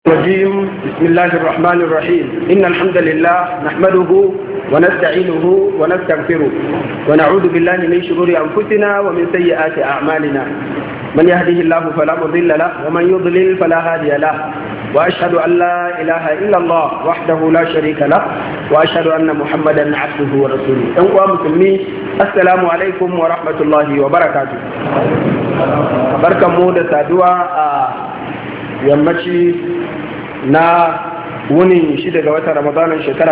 الرجيم. بسم الله الرحمن الرحيم. إن الحمد لله نحمده ونستعينه ونستغفره ونعوذ بالله من شرور أنفسنا ومن سيئات أعمالنا. من يهده الله فلا مضل له ومن يضلل فلا هادي له، وأشهد أن لا إله إلا الله وحده لا شريك له، وأشهد أن محمدا عبده ورسوله. أيها المسلمين، السلام عليكم ورحمة الله وبركاته. بركة مودة سادوا yammaci na wunin 6 ga watan ramadanin shekara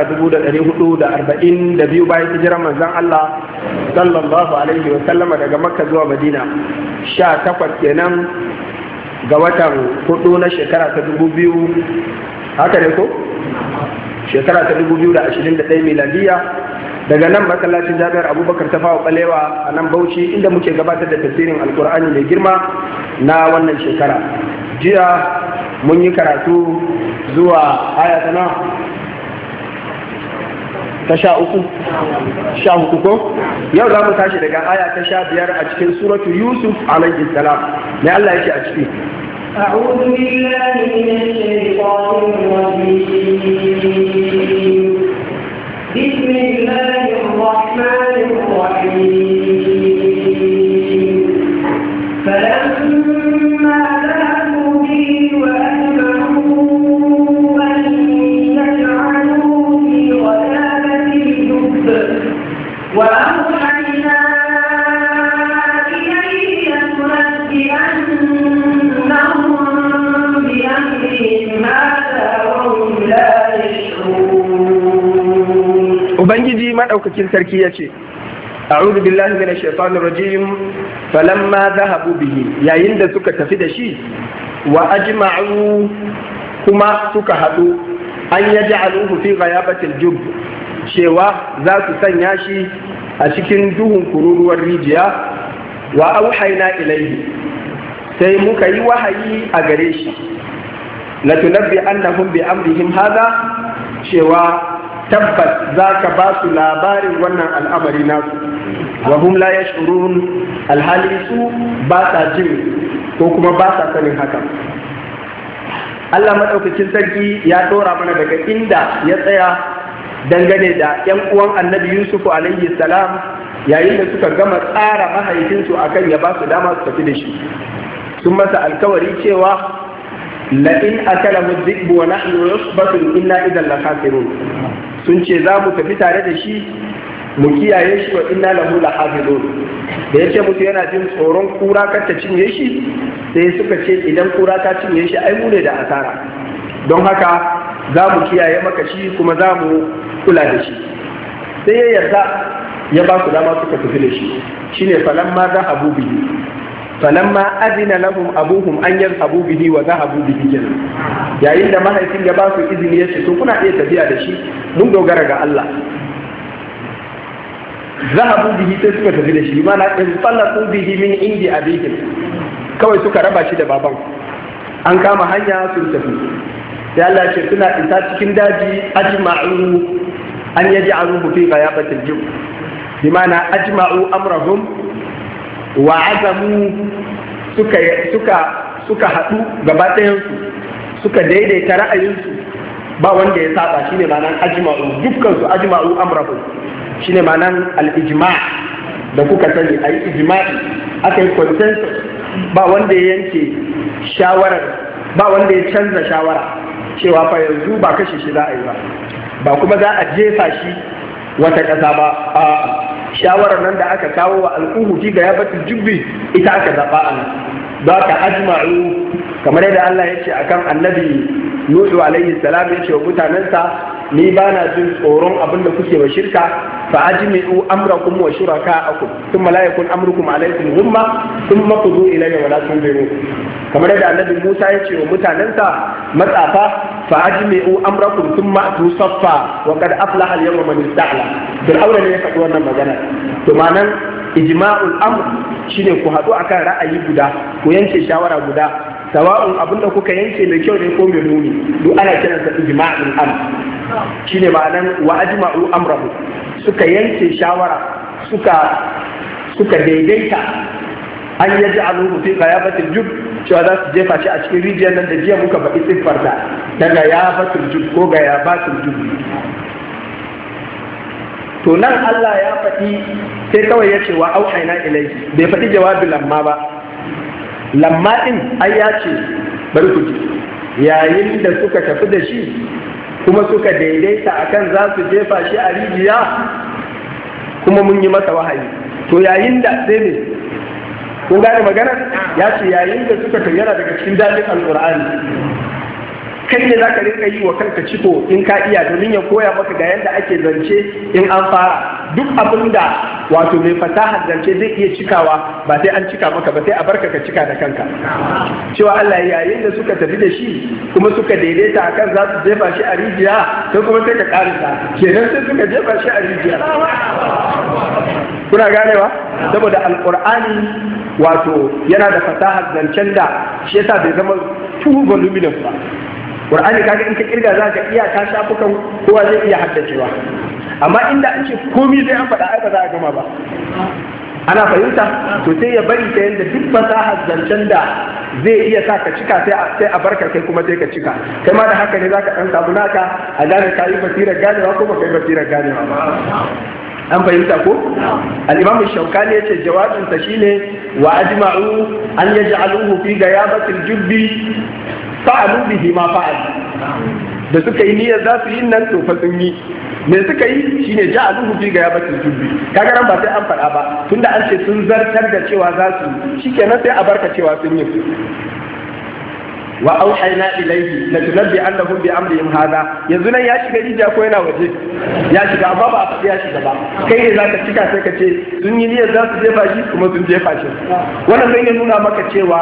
1442 bayan hijirar manzon Allah sallallahu alaihi wa sallama daga makka zuwa madina, 18 kenan ga watan 4 na shekara ta 2000, haka ne ko? Shekara ta 2021 miladiya, daga nan masallacin jami'ar abubakar ta fawa balewa a nan bauchi, inda muke gabatar da tafsirin alkur'ani mai girma na wannan shekara. Jiya mun yi karatu zuwa aya ta 13 ko? Yau za mu tashi daga aya ta 15 a cikin suratu Yusuf alaihi salam. Me Allah yake a ciki? أعوذ بالله من الشيطان الرجيم. بسم الله الرحمن الرحيم. فلما ذهبوا به وأجمعوا أن يجعلوه في غيابة الجب وأوحينا إليه لتنبئنهم بأمرهم هذا وهم لا يشعرون. Ubangiji maɗaukakin sarki ya ce, a'udhu billahi minash shaitanir rajim. Falamma zahabu bihi, yayin da suka tafi da shi, wa ajma'u kuma suka haɗu an yaj'aluhu fi ghayabatil jubb, cewa za su sanya shi a cikin duhun kururuwar rijiya. Wa auhayna ilayhi, sai muka yi wahayi a gare shi, latunabbi annahum bi amrihim hadha, cewa tabbas za ka ba su labarin wannan al'amari nasu, wa hum la yash'urun, alhali su ba sa jin ko kuma ba sa sanin haka. Allah madaukakin sarki ya dora mana daga inda ya tsaya dangane da yan uwan annabi Yusuf alaihi salam, yayin da suka gama tsara mahaifinsu akan ya ba su dama su tafi da shi. Sun masa alkawari cewa la'in akalahu dhi'bu wa nahnu yusbatun inna idan la khasirun. Sun ce za mu tafi tare da shi mu kiyaye shi wa inna lahu lahafizun. Da yace musu yana jin tsoron kura kar ta cinye shi, sai suka ce idan kura ta cinye shi ai mu ne da asara, don haka za mu kiyaye maka shi kuma za mu kula da shi. Sai ya yarda ya ba su dama suka tafi da shi. Shine falamma zahabu bihi, falamma azina lahum abuhum an yadhhabu bihi wa dhahabu bihi kenan. Yayin da mahaifin ya ba su izini ya ce to kuna iya tafiya da shi, mun dogara ga Allah. Zahabu bihi, sai suka tafi da shi, mana in talaqu bihi min indi abihim, kawai suka raba shi da baban, an kama hanya sun tafi. Sai Allah ce suna isa cikin daji, ajma'u an yaj'aluhu fi ghayabatil jubb, bi mana ajma'u amrahum wa azamu, suka haɗu gaba ɗayansu, suka daidaita ra'ayinsu, ba wanda ya saba. Shine ma'anan ajma'u, dukkansu ajma'u amrahum, shine ma'anan al-ijma' da kuka sani, ayi ijma'i, aka yi consensus, ba wanda ya yanke shawarar, ba wanda ya canza shawara cewa fa yanzu ba kashe shi za a yi ba kuma za a jefa shi wata ƙasa ba. Shawarar nan da aka kawo wa al'uhu fi gayabatul jubbi, ita aka zaɓa a nan. Ba ka ajma'u, kamar yadda Allah ya ce akan annabi Nuhu alaihi salam, ya ce wa mutanensa, ni ba na jin tsoron abin da kuke wa shirka, fa ajmi'u amrakum wa shuraka'akum thumma la yakun amrukum alaykum ghumma thumma qudu ilayya wa la tunziru. Kamar yadda annabi Musa ya ce wa mutanensa matsafa, fa ajmi'u amrakum thumma atu saffa wa qad aflaha al-yawma man ista'la. Fir'auna ne ya faɗi wannan magana. To ma'anan ijma'ul amr shine ku haɗu akan ra'ayi guda, ku yanke shawara guda, sawa'un abinda kuka yanke mai kyau ne ko mai muni, duk ana kiransa ijma'ul amr. Shine ma'anan wa ajma'u amrahu, suka yanke shawara, suka daidaita an yaj'aluhu fi ghayabatil jubb, cewa za su jefa shi a cikin rijiyar nan da jiya muka faɗi siffar da daga ya batul jub ko ga ya batul jub. To nan Allah ya faɗi sai kawai ya ce wa auhayna ilayhi, bai faɗi jawabin lamma ba. Lamma din ai ya ce bari ku ji, yayin da suka tafi da shi kuma suka daidaita akan za su jefa shi a rijiya kuma mun yi masa wahayi. To yayin da sai ne, kun gane magana? Ya ce yayin da suka tafi, yana daga cikin dalilin alqur'ani. Kai ne za ka rinka yi wa kanka ciko in ka iya, domin ya koya maka ga yadda ake zance in an fara. Duk abin da wato mai fasahar zance zai iya cikawa ba sai an cika maka ba, sai a barka ka cika da kanka. Cewa Allah yayin da suka tafi da shi kuma suka daidaita akan za su jefa shi a rijiya, sai kuma sai ka karisa kenan sai suka jefa shi a rijiya. Kuna ganewa? Saboda alqur'ani wato yana da fasahar zancen da shi yasa bai zama too voluminous ba. Qur'ani kaga in ka kirga za ka iya ka shafukan kowa zai iya haddacewa, amma inda an ce komai sai an faɗa ai ba za a gama ba. Ana fahimta? To sai ya bari ta yadda duk fasahar zancen da zai iya sa ka cika sai a barka kai kuma sai ka cika. Kai ma da haka ne za ka ɗan samu naka a gane ka yi basirar ganewa ko ba ka yi basirar ganewa ba. An fahimta ko? Al-Imam Shawkani yace jawabinsa shine wa ajma'u an yaj'aluhu fi gayabatil jubbi fa'alu bihi ma fa'al. Da suka yi niyyar za su yi nan to fa sun yi. Me suka yi shine ja'aluhu fi gayabatil jubbi. Kaga ran ba sai an faɗa ba, tunda an ce sun zartar da cewa za su yi, shikenan sai a barka cewa sun yi. Wa auhayna ilayhi la tunabbi annahum bi amrihim hada. Yanzu nan ya shiga rijiya ko yana waje? Ya shiga, amma ba a faɗi ya shiga ba. Kai ne zaka cika sai ka ce sun yi niyyar za su jefa shi kuma sun jefa shi. Wannan zai nuna maka cewa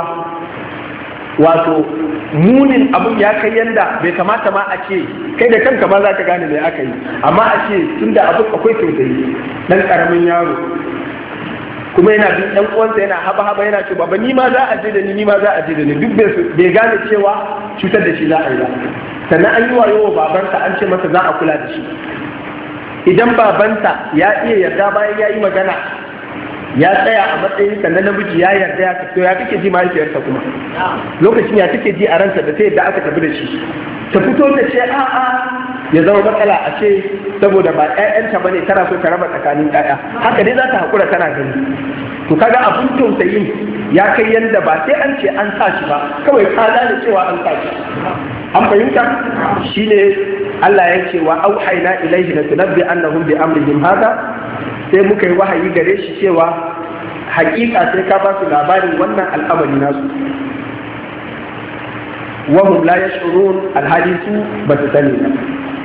wato munin abun ya kai yanda bai kamata ma a ce kai da kanka ma za ka gane me aka yi, amma a ce tunda abun akwai tausayi, dan karamin yaro kuma yana bin ɗan uwansa yana haba yana ce baba ni ma za a je da ni ma za a je da ni, duk bai gane cewa cutar da shi za a yi ba. Sannan an yi wayo wa babansa an ce masa za a kula da shi. Idan babansa ya iya yarda bayan ya yi magana ya tsaya a matsayin sa na namiji ya yarda ya fito, ya kake ji mahaifiyarsa kuma lokacin ya take ji a ransa da ta yadda aka tafi da shi, ta fito ta ce a'a ya zama matsala a ce saboda ba ƴaƴanta bane tana so ta raba tsakanin ƴaƴa, haka dai za ta hakura tana gani. To kaga abun tausayin ya kai yanda ba sai an ce an sa shi ba, kawai ka da cewa an sa shi. An fahimta? Shine Allah ya ce wa auhayna ilaihi latunabbi annahum bi amrihim hada, sai muka yi wahayi gare shi cewa hakika sai ka ba su labarin wannan al'amari nasu. Wahum la yash'urun, alhali su ba su sani ba.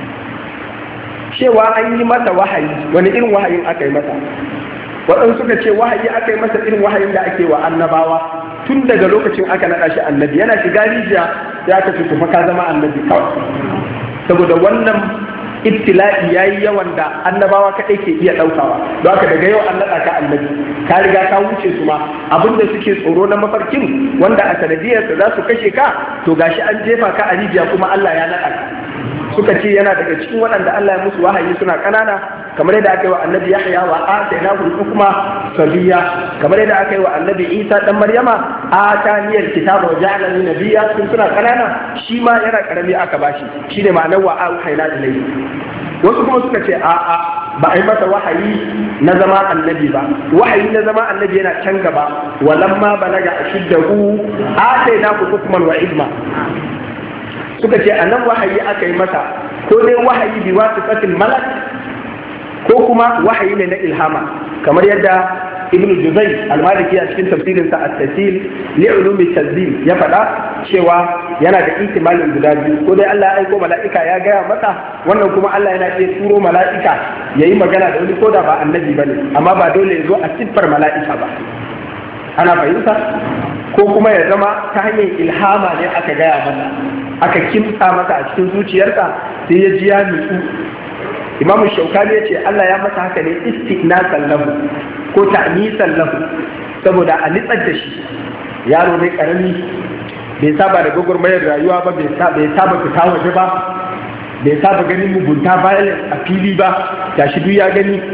Cewa an yi masa wahayi, wani irin wahayin aka yi masa? Waɗansu suka ce wahayi aka yi masa irin wahayin da ake wa annabawa tun daga lokacin aka naɗa shi annabi. Yana shiga rijiya sai aka ce kuma ka zama annabi kawai, saboda wannan ibtila'i yayi yawan da annabawa kaɗai ke iya ɗaukawa. Don haka daga yau an naɗa ka annabi, ka riga ka wuce su ma. Abinda suke tsoro na mafarkin wanda a sanadiyarsa za su kashe ka, to gashi an jefa ka a rijiya kuma Allah ya naɗa ka. Suka ce yana daga cikin waɗanda Allah ya musu wahayi suna ƙanana, kamar yadda aka yi wa annabi Yahya wa atainahu al-hukma sabiyya, kamar yadda aka yi wa annabi Isa dan Maryama ataniyal kitaba wa ja'alani nabiyya, sun suna ƙanana, shi ma yana ƙarami aka bashi. Shine ma'anar wa auhayna ilayhi. Wasu kuma suka ce a'a ba a yi masa wahayi na zama annabi ba, wahayi na zama annabi yana can gaba. Walamma balaga ashiddahu atainahu hukman wa ilma. Suka ce a nan wahayi aka yi masa, ko dai wahayi bi wasu fatil malak, ko kuma wahayi ne na ilhama, kamar yadda Ibn Juzay al-Maliki a cikin tafsirinsa at-Tasil li ulumi tanzil ya faɗa cewa yana da ihtimalin guda biyu, ko dai Allah ya aiko mala'ika ya gaya masa, wannan kuma Allah yana iya turo mala'ika yayi magana da wani ko da ba annabi bane, amma ba dole ya zo a siffar mala'ika ba. Ana fahimta? Ko kuma ya zama ta hanyar ilhama ne aka gaya masa, aka kimsa masa a cikin zuciyarsa sai ya ji ya nutsu. Imam Shaukani ya ce Allah ya masa haka ne istinasan lahu ko ta'nisan lahu, saboda a nitsar da shi. Yaro ne karami, bai saba da gwagwarmayar rayuwa ba, bai saba fita waje ba, bai saba ganin mugunta bayan a fili ba, gashi duk ya gani,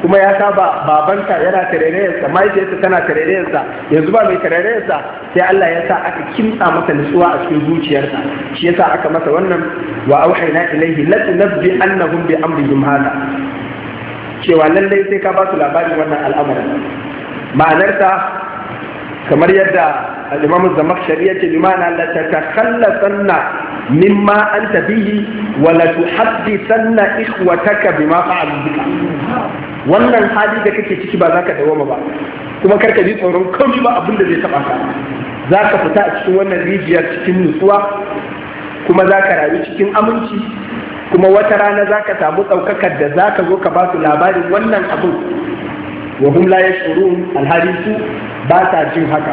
kuma ya saba babanka yana tarairayarsa, mahaifiyarsa tana tarairayarsa, yanzu ba mai tarairayarsa, sai Allah ya sa aka kimtsa masa nutsuwa a cikin zuciyarsa. Shi yasa aka masa wannan wa auhayna ilayhi latunabbi annahum bi amrihim hada, cewa lallai sai ka ba su labarin wannan al'amarin. Ma'anarsa kamar yadda al-Imam az-Zamakhshari yace bi ma'ana la tatakhallasanna mimma anta bihi wa la tuhaddithanna ikhwataka bima fa'alu bika. Wannan hali da kake ciki ba za ka dawoma ba, kuma karka ji tsoron komai ba abin da zai taba ka. Za ka fita a cikin wannan rijiyar cikin nutsuwa, kuma za ka rayu cikin aminci, kuma wata rana za ka samu ɗaukakar da za ka zo ka ba su labarin wannan abin. Wa hum la yashurun, alhali su ba sa jin haka.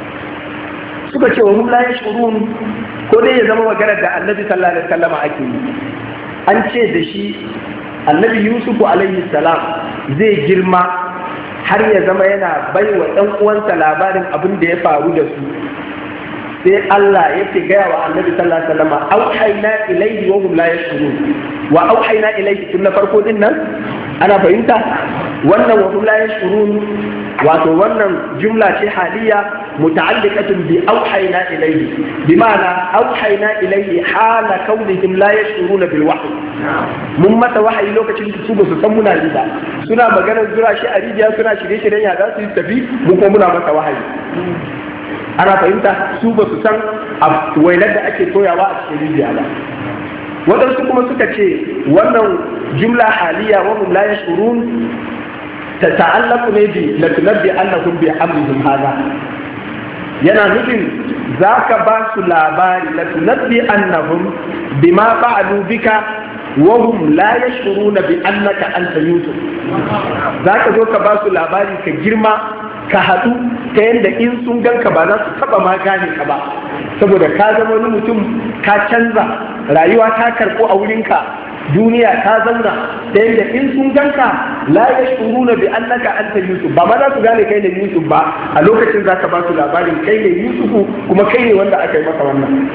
Suka ce wa hum la yashurun, ko dai ya zama maganar da Annabi sallallahu alaihi wasallam ake yi. An ce da shi Annabi Yusuf alaihi salam zai girma har ya zama yana baiwa ɗan uwansa labarin abin da ya faru da su. Sai Allah yake gaya wa Annabi sallallahu alaihi wasallam auhayna ilayhi wa hum la yashurun. Wa auhayna ilayhi tun na farko din nan ana fahimta wannan wa hum la yashurun, wato wannan jumla ce haliya muta'alliqatun bi auhayna ilayhi, bi ma'ana auhayna ilayhi hala kaunihim la yashuruna bil wahyi. Mun mata wahayi lokacin da su ba su san muna yi ba, suna maganar zura shi a rijiya, suna shirye-shiryen ya za su yi tafi, mu kuma muna mata wahayi. Ana fahimta, su ba su san wainar da ake toyawa a cikin rijiya ba. Waɗansu kuma suka ce wannan jumla haliya wa hum la yashurun ta ta'allaqu ne bi la tunabbi annahum bi amrihim hada, yana nufin zaka ba su labari la tunabbi annahum bima fa'alu bika wa hum la yashuruna bi annaka anta Yusuf. Zaka zo ka ba su labari ka girma ka haɗu ta yadda in sun ganka ba za su taɓa ma gane ka ba, saboda ka zama wani mutum, ka canza, rayuwa ta karɓo a wurinka, duniya ta zauna ta yadda in sun ganka la yashuruna bi annaka anta Yusuf, ba ma za su gane kai ne Yusuf ba. A lokacin za ka ba su labarin kai ne Yusufu, kuma kai ne wanda aka yi maka wannan.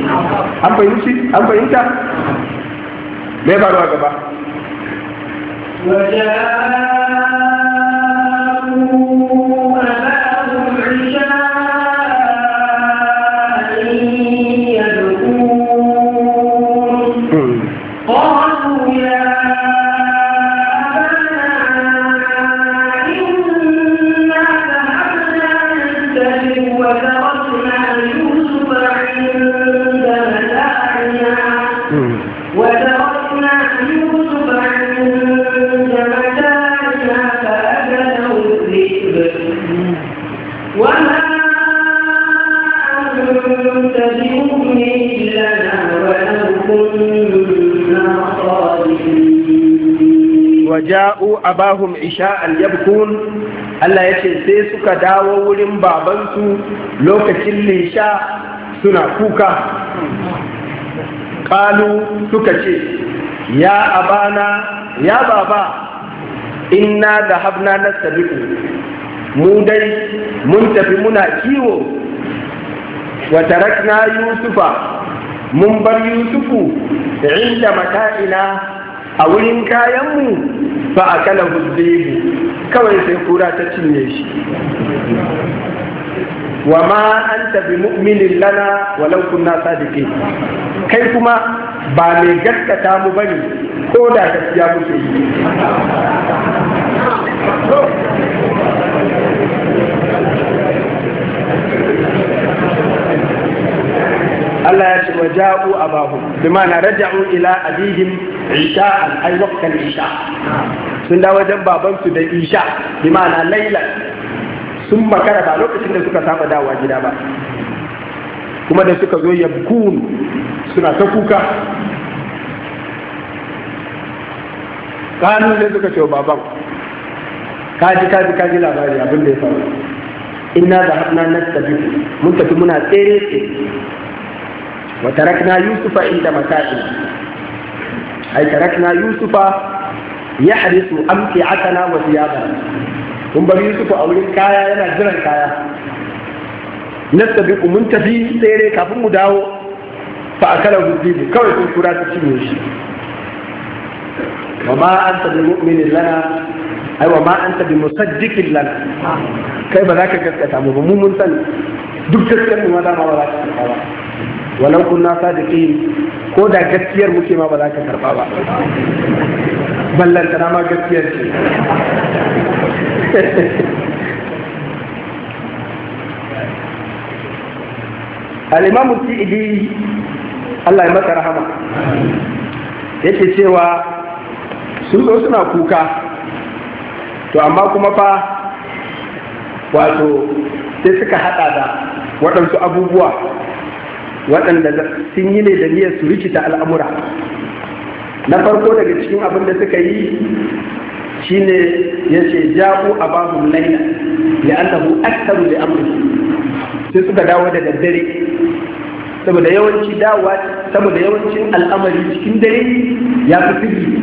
An fahimta? Me faru a gaba? Waja'u abahum isha'an yabkun, Allah ya ce sai suka dawo wurin babansu lokacin lisha suna kuka. Qalu suka ce ya abana, ya baba, inna dhahabna nastabiqu, mu dai mun tafi muna kiwo, wa tarakna yusufa, mun bar yusufu inda mata'ina a wurin kayanmu, fa akala hudbibu, kawai sai kura ta cinye shi. Wa ma anta bi mu'minin lana walau kunna sadiqin, kai kuma ba mai gaskata mu bane ko da gaskiya muke yi. Allah ya ce wa ja'u abahum, bi ma'ana raja'u ila abihim isha'an, ay waqtan isha. Sun dawo wajen babansu da isha, bi ma'ana laylan. Sun makara ba lokacin da suka saba dawowa gida ba, kuma da suka zo yabkun suna ta kuka. Kanu ne suka ce wa baban, kaji labari abin da ya faru. Inna zahabna nastabiqu, mun tafi muna tsere. Wa tarakna yusufa inda mata'ina, ay tarakna yusufa yahrisu amti'atana wa thiyabana, kun bar yusufa a wurin kaya yana jiran kaya. Nastabiqu, mun tafi tsere kafin mu dawo, fa akala hudbibu, kawai sun kura ta cinye shi. Wa ma anta bi mu'minin lana, aiwa ma anta bi musaddiqin lana kai ba za ka gaskata mu ba mu mun sani duk gaskiyar mu ma da ma ba za ka karba ba walau kunna sadiqin ko da gaskiyar muke ma ba za ka karba ba ballantana ma gaskiyar ce al-imam Sa'idi Allah ya masa rahama yake cewa sun zo suna kuka to amma kuma fa wato sai suka hada da waɗansu abubuwa waɗanda sun yi ne da niyyar su rikita al'amura. Na farko daga cikin abin da suka yi shine ya ce ja'u abahum layla li'annahu aktharu li amri, sai suka dawo da daddare saboda yawancin al'amari cikin dare ya fi sirri.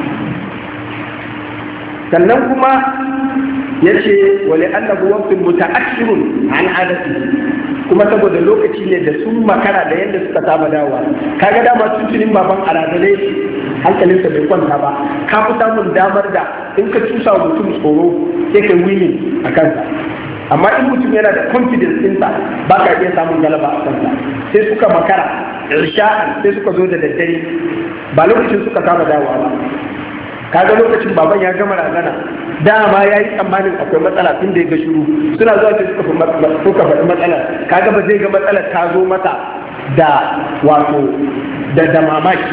Sannan kuma ya ce wale annahu waqtun muta'akhirun an adati, kuma saboda lokaci ne da sun makara da yadda suka saba dawa. Kaga dama tuntunin baban aradale hankalinsa bai kwanta ba, ka fi samun damar da in ka cusa wa mutum tsoro sai ka winning a kansa, amma in mutum yana da confidence ɗinsa ba ka iya samun galaba a kansa. Sai suka makara irsha'an, sai suka zo da daddare ba lokacin suka saba dawa ba. Kaga lokacin baban ya gama razana, dama ya yi tsammanin akwai matsala tun da ya ga shiru, suna zuwa sai suka faɗi matsalar. Kaga ba zai ga matsalar ta zo mata da wato da mamaki,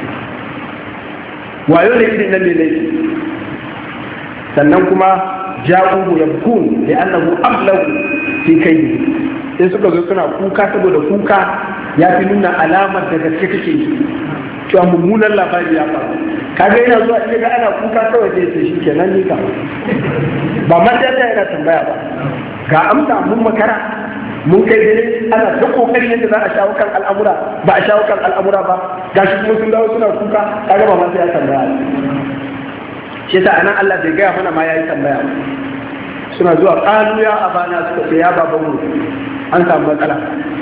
wayo ne irin nan ne laifi. Sannan kuma ja'uhu yabkun li annahu ablagu fi kaydi, sai suka zo suna kuka saboda kuka ya fi nuna alamar da gaske kake yi cewa mummunan labari ya faru. Kaga yana zuwa iya ga ana kuka kawai sai sai shikenan ni ka ba ma sai yana tambaya ba, ga amsa mun makara mun kai dare ana ta kokari yadda za a shawo kan al'amura, ba a shawo kan al'amura ba, gashi kuma sun dawo suna kuka. Kaga ba ma sai ya tambaya. Shi yasa anan Allah bai gaya mana ma yayi tambaya. Suna zuwa qalu ya abana, suka ce ya babanmu an samu matsala,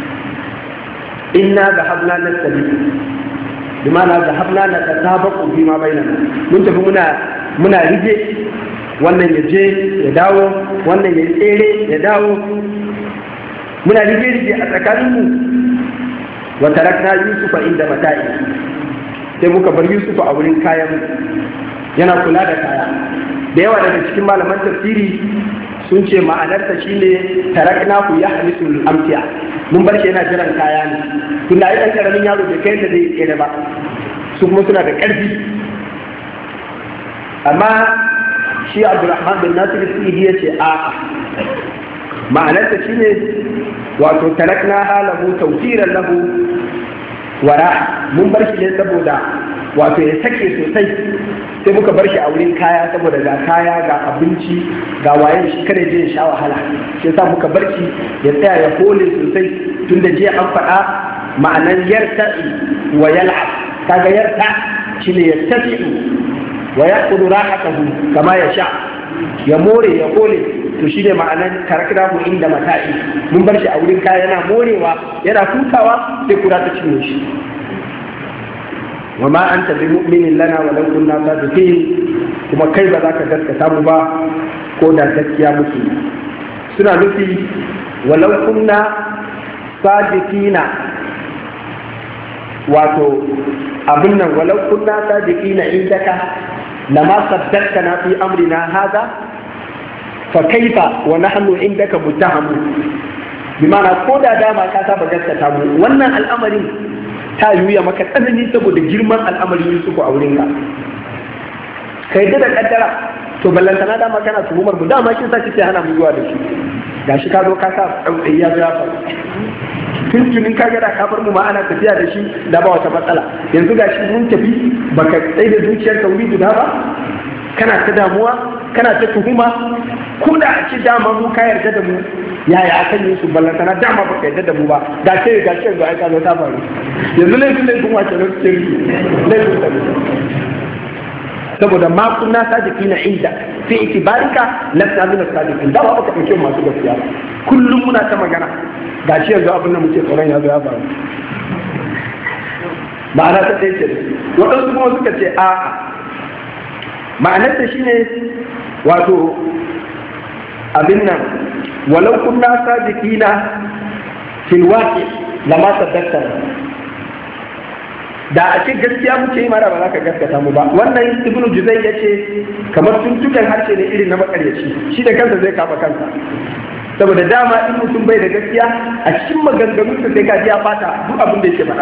inna dhahabna nastabi bimana dhahabna natatabaqu bima bainana, mun tafi muna rige, wannan ya je ya dawo, wannan ya tsere ya dawo, muna rige a tsakaninmu. Wa tarakna yusufa inda mata'i, sai muka bar yusufa a wurin kayan yana kula da kaya. Da yawa daga cikin malaman tafsiri sun ce ma'anarsa shine tarakna ku ya halisul amtiya, mun bar shi yana jiran kaya ne, tunda ai dan karamin yaro bai kai da zai tsere ba, su kuma suna da ƙarfi. Amma shi Abdurrahman bin Nasir Sa'idi ya ce a'a, ma'anarsa shine wato tarakna halahu tawfiran lahu wara, mun bar shi ne saboda wato ya sake sosai, sai muka bar shi a wurin kaya saboda ga kaya ga abinci ga waye shi kare je ya sha wahala, sai sa muka bar shi ya tsaya ya hole sosai. Tun da jiya an faɗa ma'anar yarta'i wa yal'ab, kaga yarta shine yarta'i wa yaqulu rahatahu kama ya sha, ya more ya hole, to shine ma'anar taraknahu inda mata'i, mun bar shi a wurin kaya yana morewa yana hutawa, sai kura ta cinye shi. wa ma anta bi mu'minin lana wa law kunna sadiqin, kuma kai ba za ka gaskata mu ba ko da gaskiya muke. Suna nufi walau kunna sadiqina, wato abin nan walau kunna sadiqina indaka lama saddaqtana fi amrina hadha fa kaifa wa nahnu indaka muttahamu, bi ma'ana ko da dama ka saba gaskata mu, wannan al'amarin ta yuya maka tsanani saboda girman al'amarin Yusufu a wurinka. Kai da kaddara to ballantana dama kana tuhumar mu, dama kin sa kike hana mu zuwa da shi, gashi ka zo ka sa tsautsayi ya faru. Tuntunin ka ga da ka bar mu ma ana tafiya da shi da ba wata matsala, yanzu gashi mun tafi baka tsaye da zuciyar ka wuri guda ba, kana ta damuwa kana ta tuhuma, ko da a ce dama mu ka yarda da mu yaya akan yin su ballantana dama baka yarda da mu ba, ga ce yanzu ai ka zo ta faru, yanzu laifin wace lokacin laifin ta saboda ma kunna sadiqina inda fi itibarika lafna min as-sadiqin, da ba ka dauke masu gaskiya. Kullum muna ta magana, gashi yanzu abin da muke tsoron ya zo ya faru. Ma'ana ta ɗaya ce, waɗansu kuma suka ce a'a, ma'anar ta shine wato abin nan walau kunna sadiqina fil waqi lama tadakkara da a ce gaskiya muke yi mara ba za ka gaskata mu ba. Wannan ibnu juzai ya ce kamar tuntukan harshe ne irin na makaryaci, shi da kansa zai kama kansa, saboda dama in mutum bai da gaskiya a cikin maganganunsa sai ka ji ya fata duk abin da yake faɗa.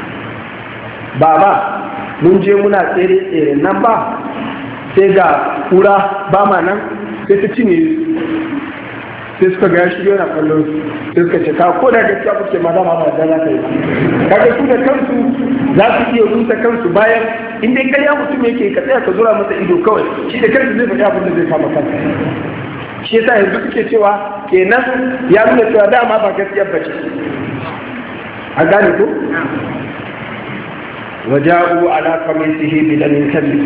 Ba mun je muna tsere nan ba sai ga kura ba ma nan sai ta cinye, sai suka ga shi yana kallon sai suka ce ka ko da gaskiya kuke ma dama ba da za ka yi kaga su da kansu za su iya rusa kansu bayan in dai ƙarya mutum yake ka tsaya ka zura masa ido kawai, shi da kansa zai faɗi abin da zai kama kansa. Shi yasa yanzu suke cewa kenan ya nuna cewa dama ba gaskiyar ba ce. A gane ko? Waja'u ala qamisihi bi damin kadhib.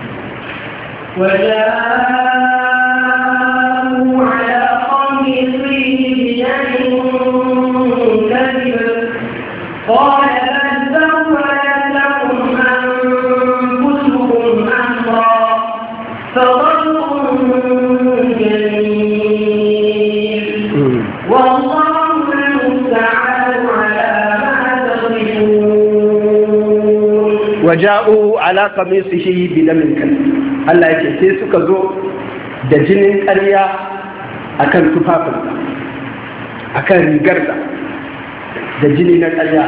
وجاءوا على قميصه بدم كذب قال بل سولت لكم أنفسكم أمرا فصبر جميل والله المستعان على ما تصفون. وجاءوا على قميصه بدم كذب. Allah yake sai suka zo da jinin ƙarya akan tufafinsa, akan rigarsa da jini na ƙarya.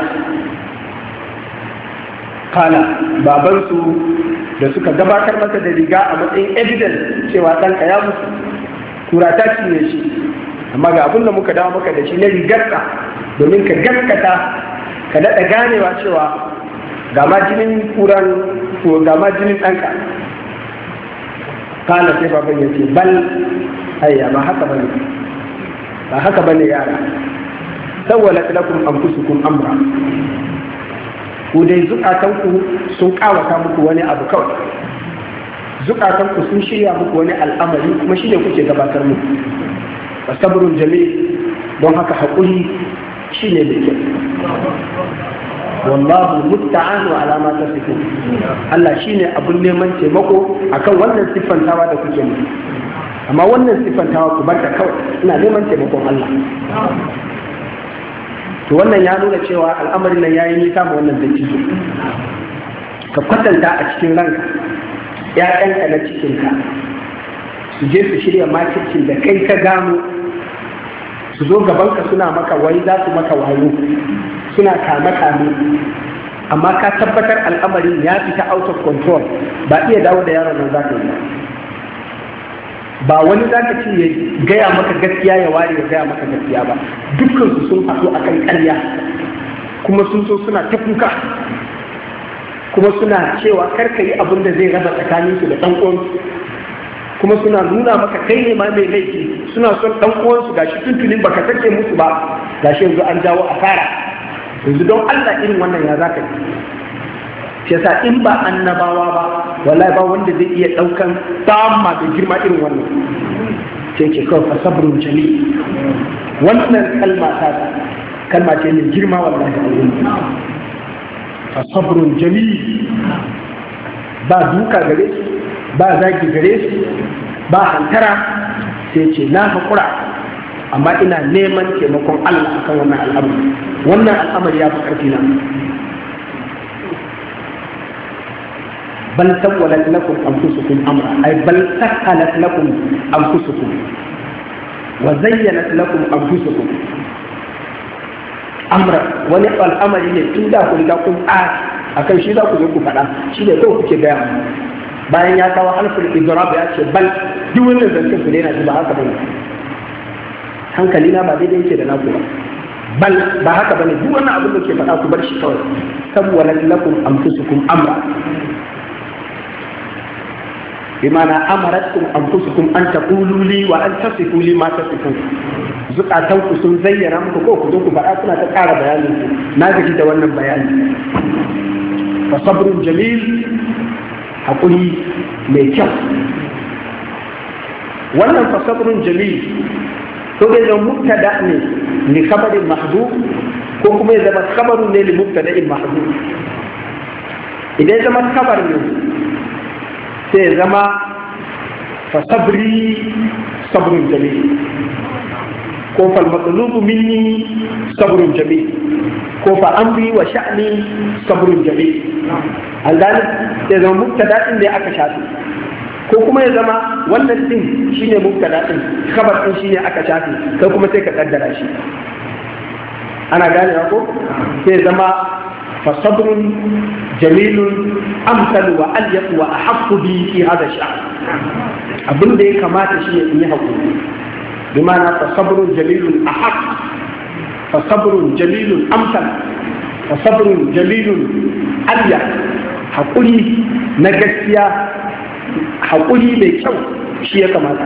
Kala babansu da suka gabatar masa da riga a matsayin evidence cewa ɗanka ya mutu, kura ta cinye shi, amma ga abin da muka dawo maka da shi na rigarsa domin ka gaskata ka daɗa ganewa cewa ga ma jinin kuran ko ga ma jinin ɗanka. Kala sai baban ya ce bal ayya ba haka bane yara, sawwalat lakum anfusukum amra, ku dai zukatanku sun kawata muku wani abu kawai, zukatanku sun shirya muku wani al'amari kuma shi ne kuke gabatar muku. Wa sabrun jamil, don haka haƙuri shi ne mai kyau. Wallahu musta'anu ala ma tasifun, Allah shine abun neman taimako akan wannan siffantawa da kuke mu, amma wannan siffantawa ku barka kawai, ina neman taimakon Allah. To wannan ya nuna cewa al'amarin nan yayi nisa ma wannan dattijo. Ka kwatanta a cikin ranka ƴaƴanka na cikinka su je su shirya makircin da kai ka gano, su zo gabanka suna maka wai za su maka wayo, suna kame-kame, amma ka tabbatar al'amarin ya fita out of control, ba iya dawo da yaron nan za ka yi ba. Wani za ka ce ya gaya maka gaskiya ya ware ya gaya maka gaskiya ba, dukkansu sun haɗu akan ƙarya, kuma sun so suna ta kuka, kuma suna cewa karka yi abin da zai raba tsakaninsu da ɗan uwansu, kuma suna nuna maka kai ne ma mai laifi, suna son ɗan uwansu gashi tuntunin baka sake musu ba, gashi yanzu an jawo asara. Yanzu don Allah irin wannan ya zaka yi. Shi yasa in ba annabawa ba wallahi ba wanda zai iya daukan tamma da girma irin wannan. Sai ke kawai fa sabrun jami. Wannan kalma ce mai girma wallahi fa sabrun jami. Ba duka gare su, ba zagi gare su, ba hantara, sai ce na haƙura, amma ina neman taimakon Allah akan wannan al'amari. Wannan al'amari ya fi ƙarfi na. Bal sawwalat lakum anfusukum amra, ay bal sakhalat lakum anfusukum wa zayyanat lakum anfusukum amra. Wani al'amari ne tun da ku riga kun akan shi za ku zo ku faɗa, shi ne kawai kuke gaya mu. Bayan ya kawo alful idrab ya ce bal, duk wannan zancen ku daina ji ba haka bane, hankali na ba daidai yake da naku ba. Bal ba haka bane, duk wannan abin da ke faɗa ku bar shi kawai. Sawwalat lakum anfusukum amra, bimana amaratkum anfusukum an taqulu li wa an tasifu li ma tasifun. Zukatanku sun zayyana muku ko ku zo ku faɗa kuna ta ƙara bayanin ku, na gaji da wannan bayani. Fa sabrun jamil, haƙuri mai kyau. Wannan fa sabrun jamil to bai zama mubtada ne li khabarin mahdhuf ko kuma ya zama khabarun ne li mubtada'in mahdhuf. Idan ya zama khabar ne sai ya zama fa sabri sabrun jamil ko fal matlubu minni sabrun jamil ko fa amri wa sha'ni sabrun jamil an gane ya zama mubtada din da aka shafi ko kuma ya zama wannan din shine mubtada din khabar din shine aka shafi kai kuma sai ka kaddara shi ana gane ko sai zama fa sabrun jamilun amsal wa alyaq wa ahqqu bi fi hada sha'r abin da ya kamata shi ne in yi hakuri bi ma'ana fa sabrun jamilun ahq fa sabrun jamilun amsal fa sabrun jamilun alyaq hakuri na gaskiya hakuri mai kyau shi ya kamata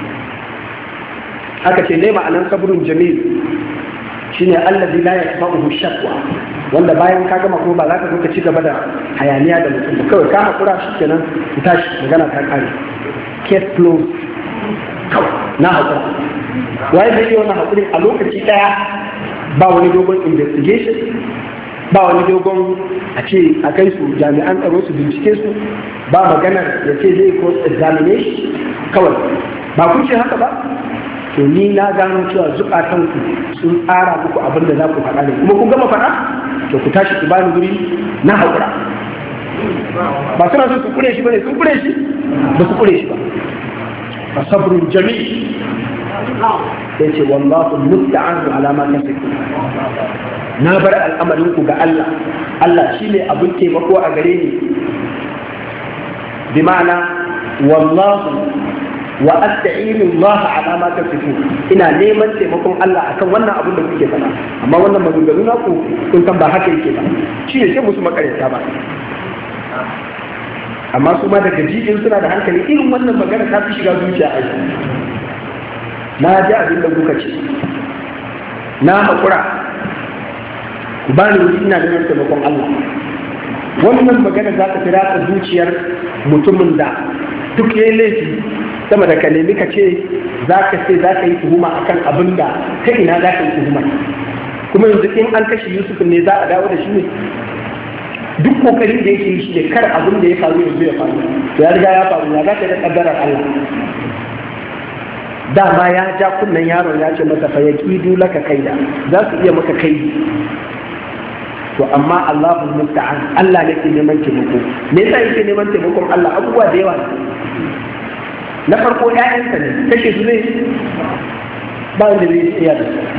aka ce ne ma'anan sabrun jamil shine allazi la yasma'uhu shakwa wanda bayan ka gama kuma ba za ka zo ka ci gaba da hayaniya da mutum ba kawai ka hakura shi kenan ku tashi magana ta kare case closed kawai na hakura waye zai yi wannan hakurin a lokaci daya ba wani dogon investigation ba wani dogon a ce a kai su jami'an tsaro su bincike su ba maganar ya ce zai cross examination kawai ba kun ce haka ba to ni na gano cewa zukatanku sun tsara muku abin da za ku faɗa ne kuma kun gama faɗa to ku tashi ku bani guri na haƙura ba suna son su kure shi ba ne sun kure shi ba su kure shi ba fa sabrun jami'i sai ce wallahu musta'anu ala ma tasifu na bar al'amarin ku ga Allah Allah shine abin taimako a gare ni bi ma'ana wallahu wa asta'inu Allah ala ma tasifu ina neman taimakon Allah akan wannan abin da kuke faɗa amma wannan maganganu na ku kun san ba haka yake ba shi ne sai musu makaranta ba amma su ma daga jijin suna da hankali irin wannan magana ta fi shiga zuciya a na ji abin da kuka ce na haƙura ku bani wuri ina neman taimakon Allah wannan magana za ta fi ratsa zuciyar mutumin da duk yayi laifi sama da ka nemi ka ce za ka yi tuhuma akan abin da ta ina za ka yi tuhuma kuma yanzu in an kashe Yusuf ne za a dawo da shi ne duk kokarin da yake yi shi ne kar abin da ya faru yanzu ya faru to ya riga ya faru ya za ka yi da kaddarar Allah dama ya ja kunnen yaron ya ce masa fa yaqidu laka kaida za su iya maka kai to amma Allahu musta'an Allah ne ke neman taimako me yasa yake neman taimakon Allah abubuwa da yawa na farko ƴaƴansa ne kashe su ne ba wanda zai iya da su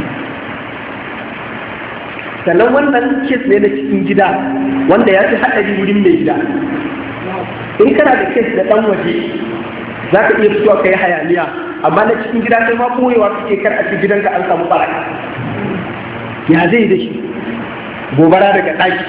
sannan wannan kes ne na cikin gida wanda ya fi haɗari wurin mai gida in kana da kes da ɗan waje za ka iya fitowa ka yi hayaniya amma na cikin gida sai ma koyewa kake kar a cikin gidanka an samu baraka ya zai da shi gobara daga ɗaki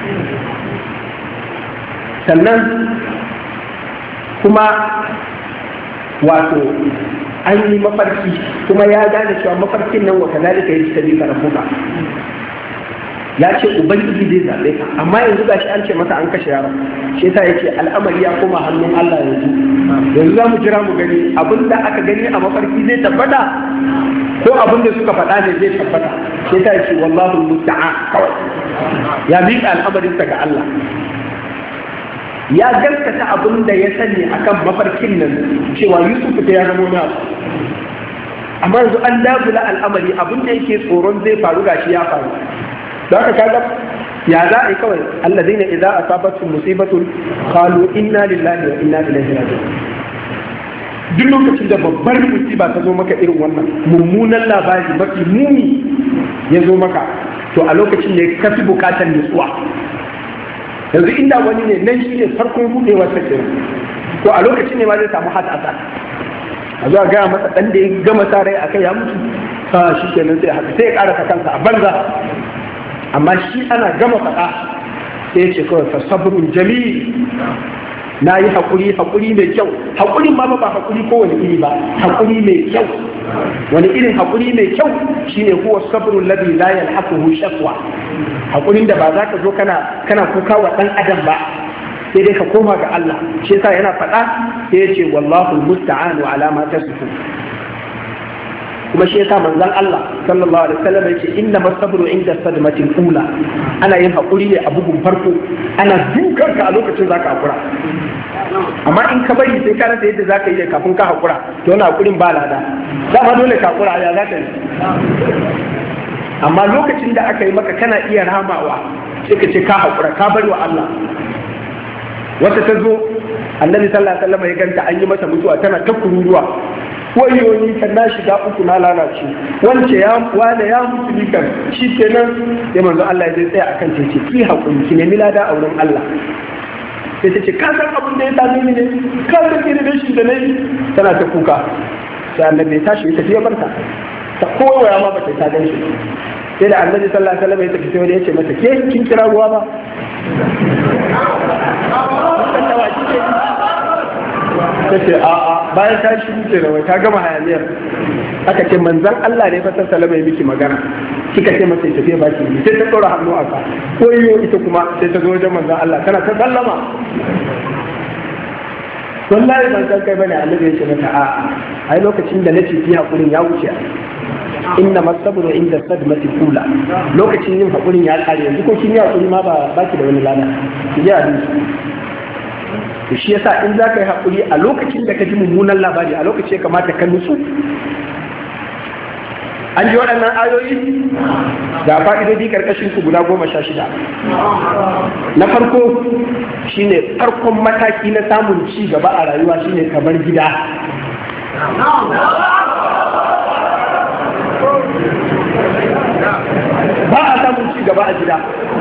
sannan kuma wato an yi mafarki kuma ya gane cewa mafarkin nan wata zalika ya ji ta zika rabuka ya ce ubangiji zai zaɓe ka amma yanzu gashi an ce masa an kashe yaron shi yasa yake al'amari ya koma hannun Allah yanzu za mu jira mu gani abinda aka gani a mafarki zai tabbata ko abinda suka faɗa ne zai tabbata shi yasa yake wallahu musta'an kawai ya miƙa al'amarinsa ga Allah ya gaskata abin da ya sani akan mafarkin nan cewa Yusuf ta ya zama na amma yanzu an dagula al'amari abin da yake tsoron zai faru gashi ya faru da haka kaga ya za a yi kawai allazina idza asabatu musibatun qalu inna lillahi wa inna ilaihi raji'un duk lokacin da babbar musiba ta zo maka irin wannan mummunan labari mafi muni ya zo maka to a lokacin ne ka fi bukatar nutsuwa yanzu inda wani ne nan shi ne farkon buɗewar sa kenan ko a lokacin ne ma zai samu hata asa a zuwa gaya masa ɗan da ya gama sa rai akai ya mutu shi kenan sai haka sai ya ƙarasa kansa a banza amma shi ana gama faɗa sai ya ce kawai fa sabrun jamil na yi haƙuri mai kyau haƙurin ma ba haƙuri ko wani iri ba haƙuri mai kyau wani irin haƙuri mai kyau shine huwa sabrul ladhi la yalhaquhu shaqwa haƙurin da ba za ka zo kana kuka wa ɗan adam ba sai dai ka koma ga Allah shi yasa yana faɗa sai ya ce wallahu musta'anu ala ma tasifu kuma shi yasa manzon Allah sallallahu alaihi wasallam yake inna masabru inda sadmatil ula, ana yin hakuri ne a bugun farko, ana dukan ka a lokacin zaka hakura, amma in ka bari sai ka rasa yadda zaka yi kafin ka hakura to wannan hakurin ba lada, dama dole ka hakura ya zaka yi. Amma lokacin da aka yi maka kana iya ramawa sai ka ce ka hakura ka bari wa Allah. Wata ta zo annabi sallallahu alaihi wasallam ya ganta an yi mata mutuwa tana ta kururuwa, wayo ni kan na shiga uku na lalace, wance ya wane ya mutu ni kan shi kenan. Sai manzo Allah ya tsaya akan ta ce ki hakuri ki nemi lada a wurin Allah. Sai ta ce ka san abin da ya same ni ne, ka san ki da shi da nayi, tana ta kuka. Sai annabi ya tashi ya tafi ya barta, ta kowa ma ba ta gan shi. Sai da annabi sallallahu alaihi wasallam ya tafi sai ya ce mata ke kin kira ruwa ba? Ta ce a'a, bayan ta shi wuce da ta gama hayaniyar. Aka ce manzan Allah ne fa sallallahu alaihi miki magana, kika ce masa tafiya ba ki, sai ta tsora hannu a ka, koyo ita kuma sai ta zo wajen manzan Allah tana ta sallama. Wallahi ban san kai bane, annabi ya ce mata a'a, ai lokacin da nace ki hakurin ya wuce, inna masabru inda sadmati kula, lokacin yin hakurin ya kare, yanzu ko kin yi hakuri ma ba ki da wani lada, ki ji abin to shi yasa in za ka yi haƙuri a lokacin da ka ji mummunan labari, a lokacin ya kamata ka nutsu. An ji waɗannan ayoyi da fa'idodi ƙarƙashin su guda 16. Na farko shine farkon mataki na samun ci gaba a rayuwa shine ka bar gida. Ba a samun ci gaba a gida,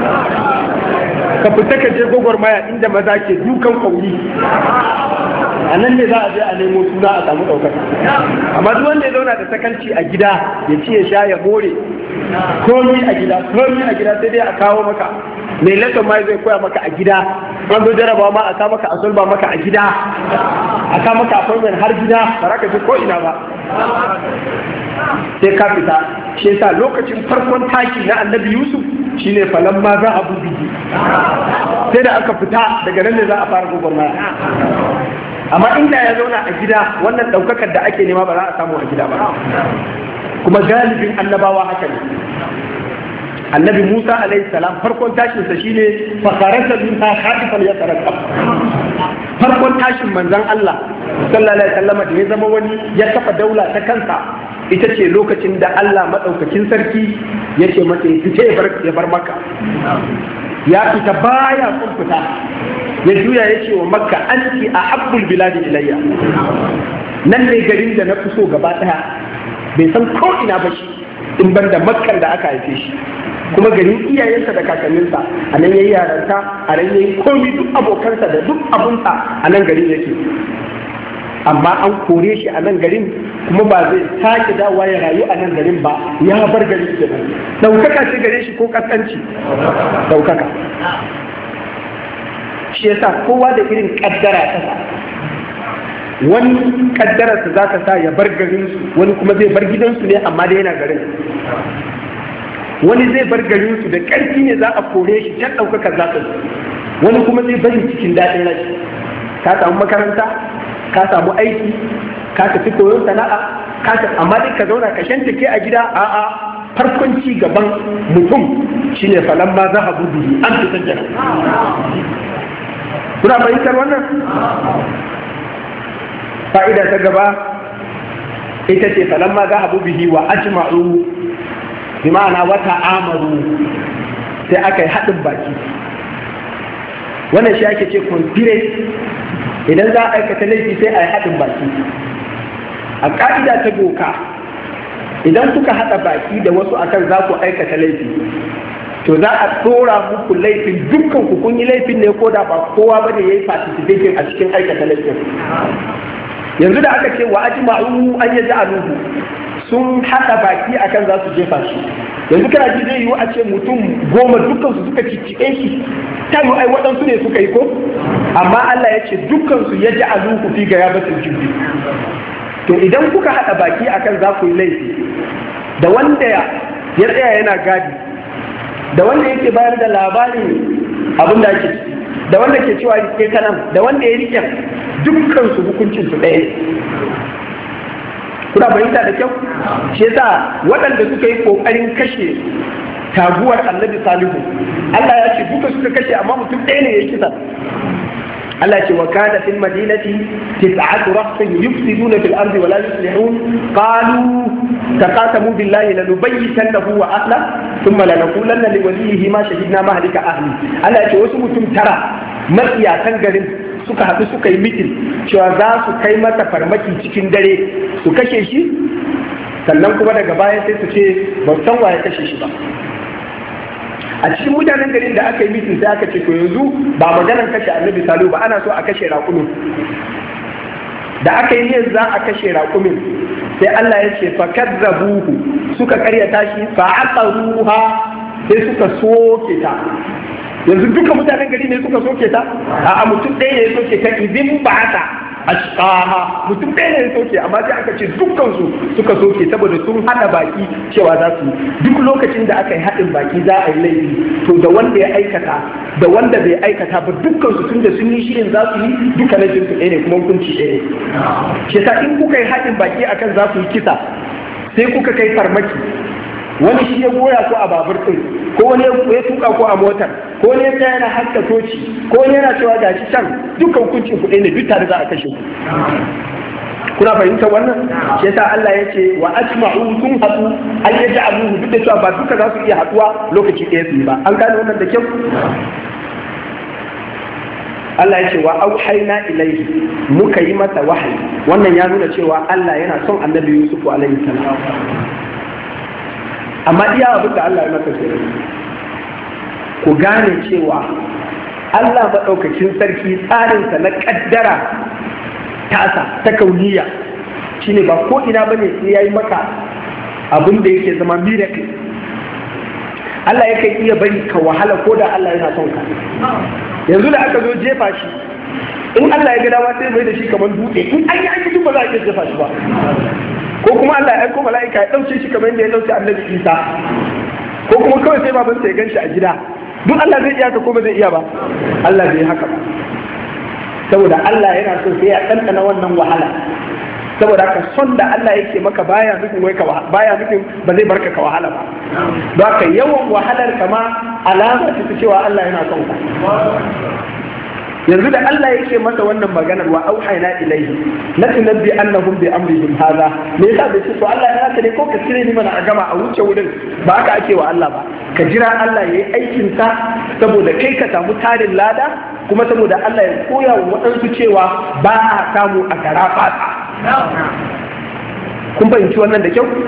ka fita ka je gwagwarmaya inda maza ke dukan kauri, a nan ne za a je a nemo suna a samu ɗaukaka. Amma duk wanda ya zauna da sakanci a gida ya ci ya sha ya more, komi a gida sai dai a kawo maka mai lesson ma zai koya maka a gida, an zo jaraba ma a sa maka a sulba maka a gida, a sa maka appointment har gida, ba za ka je ko ina ba sai ka fita. Shi yasa lokacin farkon taki na annabi Yusuf shine falamma za a bihi, sai da aka fita daga nan ne za a fara gwagwarmaya. Amma inda ya zauna a gida, wannan daukakar da ake nema ba za a samu a gida ba. Kuma galibin annabawa haka ne. Annabi Musa alaihi salam farkon tashinsa shine fakarasa minha khatifan yatarqab. Farkon tashin manzon Allah sallallahu alaihi wasallam da ya zama wani ya kafa daula ta kansa, ita ce lokacin da Allah madaukakin sarki ya ce masa ya fita ya bar Makka. Ya fita baya kun fita, ya juya ya ce wa Makka anti ahabbul biladi ilayya, nan ne garin da na fi so gaba daya, bai san ko ina ba shi in ban da Makkan da aka haife shi, kuma garin iyayensa da kakanninsa a nan yayi yaranta, a nan yayi komai, duk abokansa da duk abunsa a nan garin yake. Amma an kore shi a nan garin, kuma ba zai sake dawowa ya rayu a nan garin ba, ya bar garin kenan. Daukaka ce gare shi ko kaskanci? Daukaka. Shi yasa kowa da irin kaddara ta sa, wani kaddararsa za ta sa ya bar garinsu, wani kuma zai bar gidansu ne amma da yana garin. Wani zai bar garinsu da ƙarfi ne za a kore shi can ɗaukaka za ta, wani kuma zai bari cikin daɗin rai. Ka samu makaranta, ka samu aiki, ka tafi koyon sana'a, amma dai ka zauna ka shantake a gida, a'a, farkon ci gaban mutum shine falamma zahabu bihi an fita jana. Kuna fahimtar wannan? Fa'ida ta gaba ita ce falamma zahabu bihi wa ajma'u, bi ma'ana wata amaru, sai aka yi haɗin baki. Wannan shi ake ce conspiracy. Idan za a aikata laifi sai a yi haɗin baki. A ƙa'ida ta doka, idan kuka haɗa baki da wasu akan za ku aikata laifi, to za a tsora muku laifin, dukkan ku kun yi laifin ne ko da ba kowa ba ne ya yi participating a cikin aikata laifin. Yanzu da aka ce wa ajma'u an yaj'aluhu, sun haɗa baki akan za su jefa shi. Yanzu kana ji zai yiwu a ce mutum 10 dukkansu suka cicciɓe shi, ta yi ai waɗansu ne suka yi ko? Amma Allah ya ce dukkansu ya ji aluku fi ga ya basu jibbi. To idan kuka haɗa baki akan za ku yi laifi, da wanda ya tsaya yana gadi, da wanda yake bayar da labarin abin da ake ciki, da wanda ke cewa ke kanan, da wanda ya rike, dukkansu hukuncinsu ɗaya. kuna fahimta da kyau? Shi yasa waɗanda suka yi ƙoƙarin kashe taguwar annabi Salihu, Allah ya ce duka suka kashe amma mutum ɗaya ne ya yi kisa. Allah ce wa kana fil madinati tis'atu rahsin yufsiduna fil ardi wa la yuslihun qalu taqatamu billahi lanubayyitannahu wa ahla thumma lanaqulanna li waliyhi ma shahidna mahlika ahli. Allah ce wasu mutum tara matsiyatan garin suka haɗu suka yi mitin cewa za su kai masa farmaki cikin dare su kashe shi, sannan kuma daga baya sai su ce ba san waye kashe shi ba. A cikin mutanen garin da aka yi mitin sai aka ce to yanzu ba maganar kashe annabi Salihu ba, ana so a kashe raƙumin. Da aka yi niyyar za a kashe raƙumin sai Allah ya ce fa kadzabuhu, suka karyata shi fa aqaruha, sai suka soke ta. Yanzu duka mutanen gari ne suka soke ta? A mutum ɗaya ne ya soke ta, idin ba ta ashqaha, mutum ɗaya ne ya soke, amma sai aka ce dukkansu suka soke saboda sun haɗa baki cewa za su duk lokacin da aka yi haɗin baki za a yi laifi, to da wanda ya aikata da wanda bai aikata ba dukkansu tun da sun yi shirin za su yi duka laifin su ɗaya ne kuma hukunci ɗaya ne. Shi yasa in kuka yi haɗin baki akan za su yi kisa sai kuka kai farmaki, wani shi ya goya ko a babur ɗin, ko wani ya tuka ko a motar, ko wani ya tsaya yana haska toci, ko wani yana cewa gashi can, dukkan hukuncin kuɗi ne duk tare za a kashe ku. Kuna fahimtar wannan? Shi yasa Allah ya ce wa ajma'u sun haɗu an yaj'aluhu, duk da cewa ba duka za su iya haɗuwa lokaci ɗaya su yi ba. An gane wannan da kyau? Allah ya ce wa auhayna ilayhi, muka yi masa wahayi. Wannan ya nuna cewa Allah yana son Annabi Yusuf alaihi salam. Amma iya abin da Allah ya masa kenan. Ku gane cewa Allah maɗaukakin sarki tsarinsa na ƙaddara tasa ta kauniya shine ba ko ina bane sai yayi maka abin da yake zama miracle. Allah yakan iya bari ka wahala ko da Allah yana son ka. Yanzu da aka zo jefa shi, in Allah ya ga dama sai mai da shi kamar dutse, in an yi duk ba za a iya jefa shi ba. Ko kuma Allah ya aiko mala'ika ya ɗauke shi kamar yadda ya ɗauke annabi Isa, ko kuma kawai sai babansa ya gan shi a gida. Duk Allah zai iya ka ko ba zai iya ba? Allah bai haka ba, saboda Allah yana so sai ya ɗanɗana wannan wahala. Saboda haka son da Allah yake maka baya nufin ba zai barka ka wahala ba. Don haka yawan wahalar kama alama ce ta cewa Allah yana son ka. Yanzu da Allah yake masa wannan maganar wa auhayna ilaihi la tunabbi annahum bi amrihim hadha, me yasa bai ce to Allah ya haka ne ko ka cire ni mana a gama a wuce wurin? Ba haka ake wa Allah ba. Ka jira Allah yayi aikin sa saboda kai ka samu tarin lada, kuma saboda Allah ya koya wa waɗansu cewa ba a samu a gara fata. Kun fahimci wannan da kyau?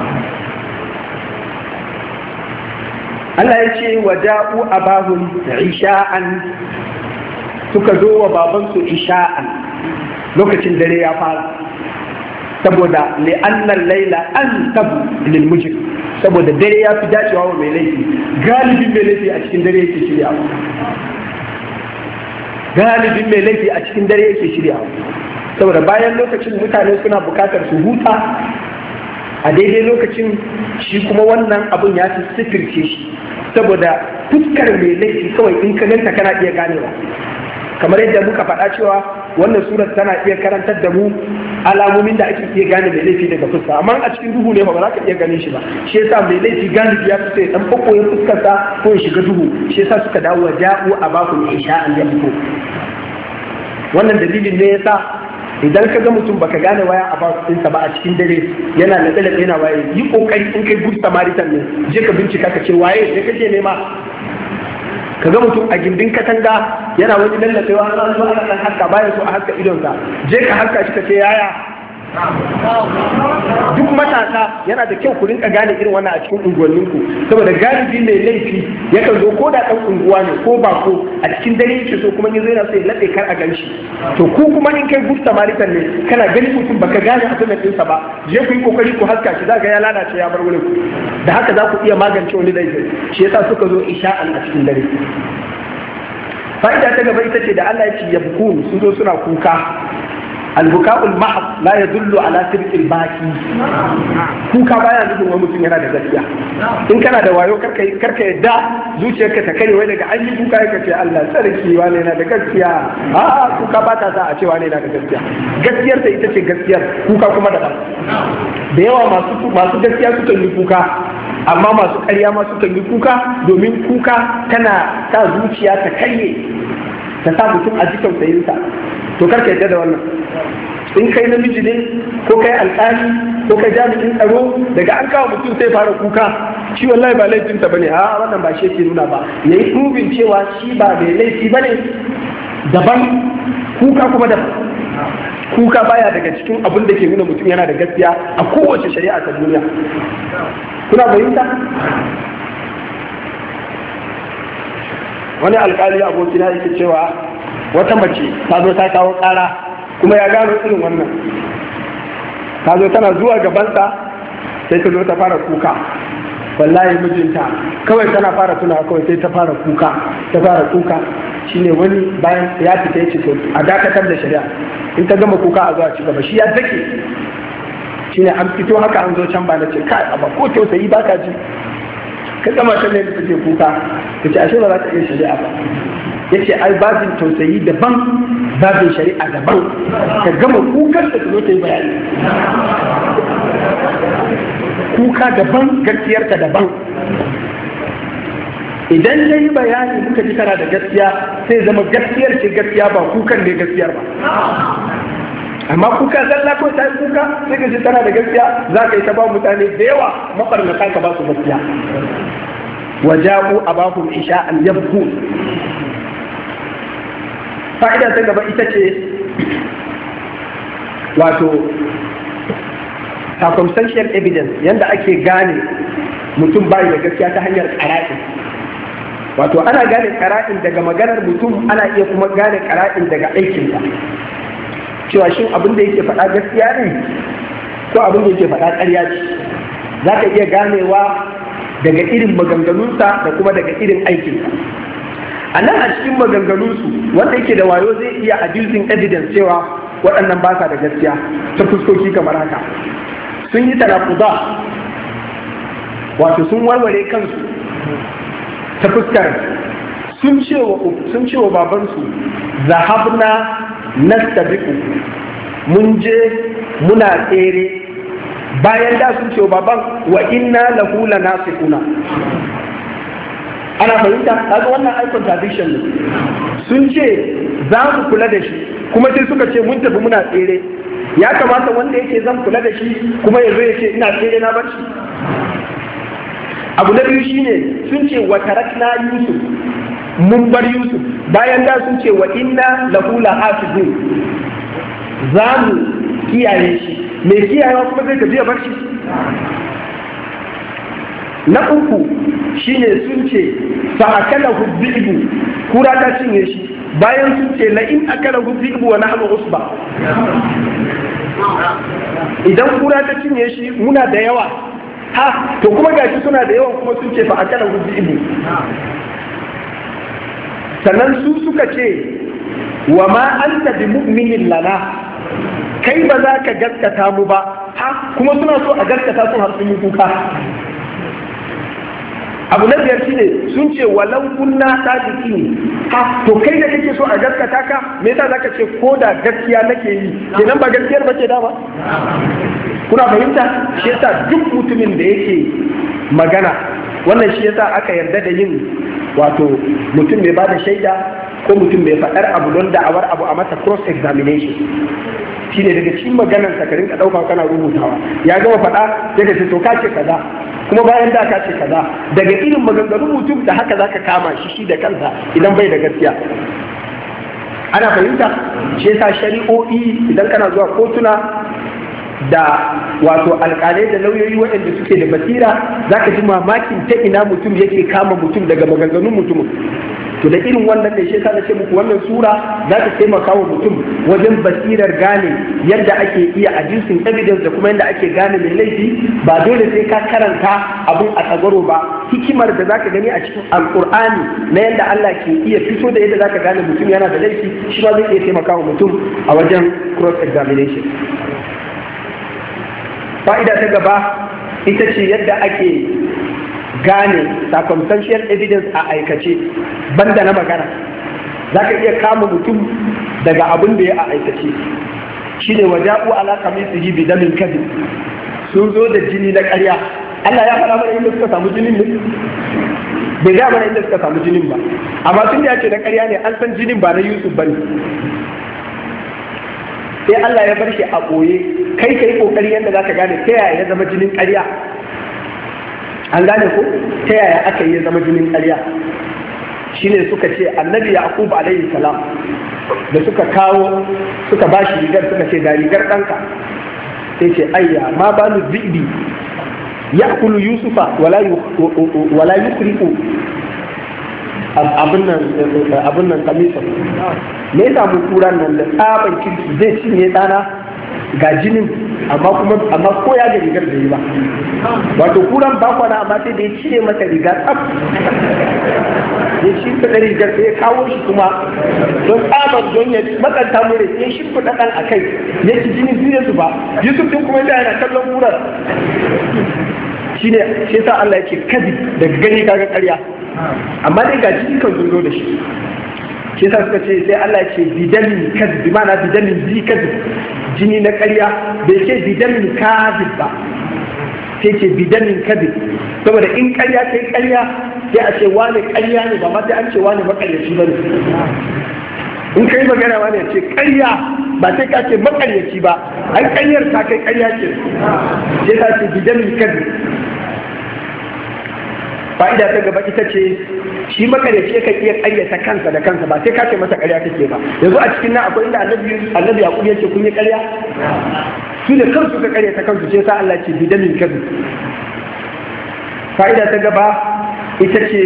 Allah ya ce wa da'u abahum isha'an, suka zo wa babansu isha'an lokacin dare ya fara, saboda li'annan laila an tabu lil mujrim, saboda dare ya fi dacewa wa mai laifi. Galibin mai laifi a cikin dare yake shiryawa, galibin mai laifi a cikin dare yake shiryawa, saboda bayan lokacin mutane suna bukatar su huta, a daidai lokacin shi kuma wannan abun ya fi sifirce shi, saboda fuskar mai laifi kawai in ka ganta kana iya ganewa. Kamar yadda muka faɗa cewa wannan surar tana iya karantar da mu alamomin da ake iya gane mai laifi daga fuska, amma a cikin duhu ne ba za ka iya ganin shi ba. Shi yasa mai laifi galibi ya fito ya dan kokoye fuskarsa ko ya shiga duhu. Shi yasa suka dawo wa ja'u abakum isha'an ya fito. Wannan dalilin ne yasa idan ka ga mutum baka gane waya a bakinsa ba a cikin dare yana laɓe-laɓe yana waye, yi kokari in kai good samaritan ne je ka bincika ka ce waye da kake nema. Ka ga mutum a gindin katanga yana wani lallacewa an zo ana dan haska bayan so a haska idonsa, je ka haska shi ka ce yaya. Duk matasa yana da kyau ku rinka gane irin wannan a cikin unguwanninku, saboda galibi mai laifi yakan zo ko da ɗan unguwa ne ko bako a cikin dare yake so kuma yanzu yana so ya laɗe kar a gan shi. To ku kuma in kai good samaritan ne kana ganin mutum baka gane abin ɗinsa ba, je ku yi kokari ku haska shi za ga ya lalace ya bar wurin. Da haka za ku iya magance wani laifi. Shi yasa suka zo isha'an a cikin dare. Fa'ida ta gaba ita ce da Allah ya ce yabkun, sun zo suna kuka. albuka'ul mahab la yadullu ala sirqil baki. Kuka baya nufin wani mutum yana da gaskiya. In kana da wayo karka yadda zuciyarka ta kare wai daga an yi kuka ka ce Allah sarki wane yana da gaskiya. A kuka ba ta sa a ce wane yana da gaskiya. Gaskiyar ta ita ce gaskiyar, kuka kuma daban. Da yawa masu gaskiya sukan yi kuka, amma masu ƙarya ma sukan yi kuka, domin kuka tana sa zuciya ta karye, ta sa mutum a ji tausayinsa. To karka yadda da wannan. In kai namiji ne ko kai alƙali ko kai jami'in tsaro, daga an kawo mutum sai fara kuka, shi wallahi ba laifinsa bane, a wannan ba shi yake nuna ba, yayi proving cewa shi ba mai laifi bane, daban kuka kuma daban. Kuka baya daga cikin abin da ke nuna mutum yana da gaskiya a kowace shari'a ta duniya. Kuna fahimta? Wani alƙali abokina yake cewa wata mace ta zo ta kawo ƙara, kuma ya gano irin wannan. Ta zo tana zuwa gabansa sai ta zo ta fara kuka, wallahi mijinta kawai tana fara tuna kawai sai ta fara kuka shine wani bayan ya fita ya ce to a dakatar da shari'a, in ta gama kuka a zuwa ci gaba. Shi ya dake, shine an fito haka an zo can ba na ce kai amma ko tausayi baka ji, ka gama ta ne ta ce kuka, ta ce ashe ba za ta iya shari'a ba. Yace ai babin tausayi daban, babin shari'a daban, ka gama kukan da ta zo ta yi bayani. Kuka daban, gaskiyarka daban. Idan ya yi bayani muka ji kana da gaskiya, sai zama gaskiyar ce gaskiya ba kukan ne gaskiyar ba. Amma kuka zalla ko ta yi kuka sai ka ji tana da gaskiya, za ka yi ta ba mutane da yawa mabarnata ka ba su gaskiya. Waja'u abahum isha'an yabku. Fa'ida ta gaba ita ce wato circumstantial evidence, yanda ake gane mutum bai da gaskiya ta hanyar qara'in. Wato ana gane qara'in daga maganar mutum, ana iya kuma gane qara'in daga aikinsa, cewa shin abin da yake faɗa gaskiya ne ko abin da yake faɗa ƙarya ce. Za ka iya ganewa daga irin maganganunsa da kuma daga irin aikinsa. A nan a cikin maganganunsu wanda yake da wayo zai iya adducing evidence cewa waɗannan ba sa da gaskiya ta fuskoki kamar haka. Sun yi tanakuza, wato sun warware kansu ta fuskar sun ce wa babansu zahabna nastabiqu, mun je muna tsere, bayan da sun ce wa baban wa inna lahu lanasiquna. Ana fahimta? Kaga wannan ai contradiction ne. Sun ce za mu kula da shi, kuma sai suka ce mun tafi muna tsere. Ya kamata wanda yake zan kula da shi kuma yanzu ya ce ina tsere na bar shi. Abu na biyu shine sun ce wa tarakna Yusuf, mun bar Yusuf, bayan da sun ce wa inna lahu lahafizun, za mu kiyaye shi. Me kiyayewa kuma zai tafi ya bar shi? Na uku shine sun ce fa akala hubbibu, kura ta cinye shi, bayan sun ce la in akala hubbibu wa nahnu usba. Idan kura ta cinye shi muna da yawa, ha to kuma gashi suna da yawa kuma sun ce fa akala hubbibu. Sannan su suka ce wa ma anta bi mu'minin lana, kai ba za ka gaskata mu ba, ha kuma suna so a gaskata su har sun yi kuka. Abu na biyar shine sun ce walau kunna sadiki ne, ha to kai da kake so a gaskata ka, me yasa zaka ce ko da gaskiya nake yi, kenan ba gaskiyar ba ce dama? Kuna fahimta? Shi yasa duk mutumin da yake magana, wannan shi yasa aka yarda da yin wato mutum mai bada shaida ko mutum mai faɗar abu don da'awar abu a masa cross examination. Shi ne daga cikin maganar ka rinka ɗauka kana rubutawa, ya gama faɗa daga ce to ka ce kaza, kuma bayan da ka ce kaza, daga irin maganganun mutum da haka zaka kama shi da kansa idan bai da gaskiya. Ana fahimta? Shi yasa shari'o'i idan kana zuwa kotuna da wato alƙalai da lauyoyi waɗanda suke da basira, za ka ji mamakin ta ina mutum yake kama mutum daga maganganun mutumin. to da irin wannan ne shi na ce muku wannan sura za ta taimaka wa mutum wajen basirar gane yadda ake iya adducing evidence da kuma yadda ake gane mai laifi. Ba dole sai ka karanta abun a tsagaro ba, hikimar da zaka gani a cikin alkur'ani na yadda Allah ke iya fito da yadda zaka gane mutum yana da laifi, shi ma zai iya taimaka wa mutum a wajen cross examination. Fa'ida ta gaba ita ce yadda ake gane circumstantial evidence a aikace banda na magana. Za ka iya kama mutum daga abin da ya a aikace, shi ne waja'u ala kamisihi bi damin kadhib, sun zo da jini na ƙarya. Allah ya faɗa mana inda suka samu jinin ne? Bai ga mana inda suka samu jinin ba, amma tun da ya ce na ƙarya ne, an san jinin ba na Yusuf ba ne. Sai Allah ya bar shi a ɓoye, kai ka yi ƙoƙari yadda za ka gane ta yaya ya zama jinin ƙarya. An gane ko ta yaya aka yi ya zama jinin ƙarya? Shi ne suka ce annabi Yaqub alaihi salam da suka kawo suka ba shi rigar, suka ce ga rigar ɗanka, sai ce ayya ma balu zibi ya'kulu yusufa wala yukriqu abin nan kamisa. Me yasa mu kuran nan da tsaban kirki zai cinye ɗana ga jinin, amma ko ya ga rigar da yi ba. Wato kuran ba kwana, amma sai da ya cire masa riga tsaf, ya shimfiɗa rigar sai ya kawo shi kuma don tsaban don ya matsanta mu da ya shimfiɗa ɗan a kai ya ci jinin zuwa su ba. Yusuf din kuma yana kallon kuran. Shi ne shi sa Allah ya ce kadi daga gani kaga ƙarya, amma dai ga jini kan zo da shi. Shi sa suka ce sai Allah ya ce bidamin kadhib, bi ma'ana bidamin zi kadhib, jini na ƙarya. Bai ce bidamin kadhib ba, sai ce bidamin kadhib, saboda in ƙarya sai ƙarya sai a ce wani ƙarya ne, ba ma sai an ce wani maƙaryaci ba ne. In kai magana wani ya ce ƙarya, ba sai ka ce maƙaryaci ba, ai ƙaryar ta kai ƙarya ce. Sai ta ce bidamin kadhib. Fa'ida ta gaba ita ce shi makaryaci kan iya ƙaryata kansa da kansa, ba sai ka ce masa ƙarya kake ba. Yanzu a cikin nan akwai inda annabi Yaqub ya ce kun yi ƙarya, su da kansu ka ƙaryata kansu, sai sa Allah ce bidamin kadhib. Fa'ida ta gaba ita ce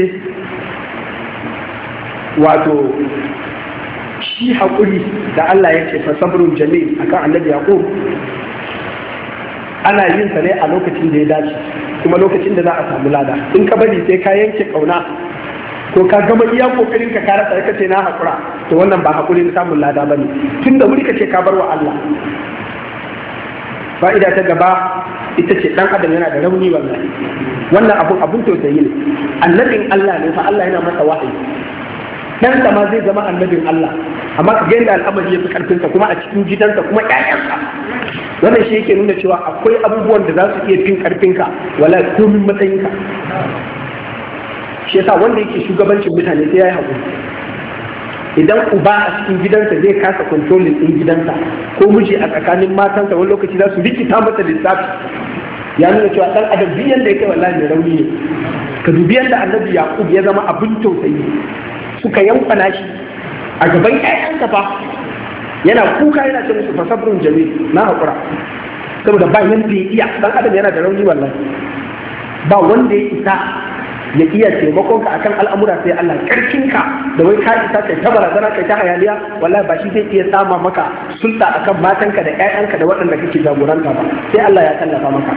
wato shi haƙuri da Allah ya ce fa sabrun jamil akan annabi Yaqub, ana yin sa ne a lokacin da ya dace, kuma lokacin da za a samu lada. In ka bari sai ka yanke kauna ko ka gama iya kokarin ka rasa ka ce na hakura, to wannan ba hakurin samun lada bane. Tun da wuri ka ce ka bar wa Allah. Fa'ida ta gaba ita ce dan adam yana da rauni wallahi. Wannan abun tausayi ne. Annabin Allah ne fa, Allah yana masa wahayi. Dan ma zai zama annabin Allah, amma ka ga yadda al'amari ya fi karfinsa kuma a cikin gidansa kuma ƴaƴansa. Wannan shi yake nuna cewa akwai abubuwan da za su iya fin karfinka wala komin matsayinka. Shi yasa wanda yake shugabancin mutane sai ya yi haƙuri. Idan uba a cikin gidansa zai kasa kontrolin ɗin gidansa, ko miji a tsakanin matansa wani lokaci za su rikita masa lissafi, ya nuna cewa ɗan adam biyan da ya kai wallahi mai rauni ne. Ka dubi yadda annabi Yaqub ya zama abin tausayi, suka yankwana shi a gaban ƴaƴansa fa, yana kuka yana ce musu fasabrun jamil, na haƙura. Saboda ba yanda ya iya, ɗan adam yana da rauni wallahi. Ba wanda ya isa ya iya taimakon ka akan al'amura sai Allah. Karfinka da wai ka isa kai ta barazana kai ta hayaniya, wallahi ba shi zai iya sama maka sulta akan matanka da ƴaƴanka da waɗanda kake jagoranta ba, sai Allah ya tallafa maka.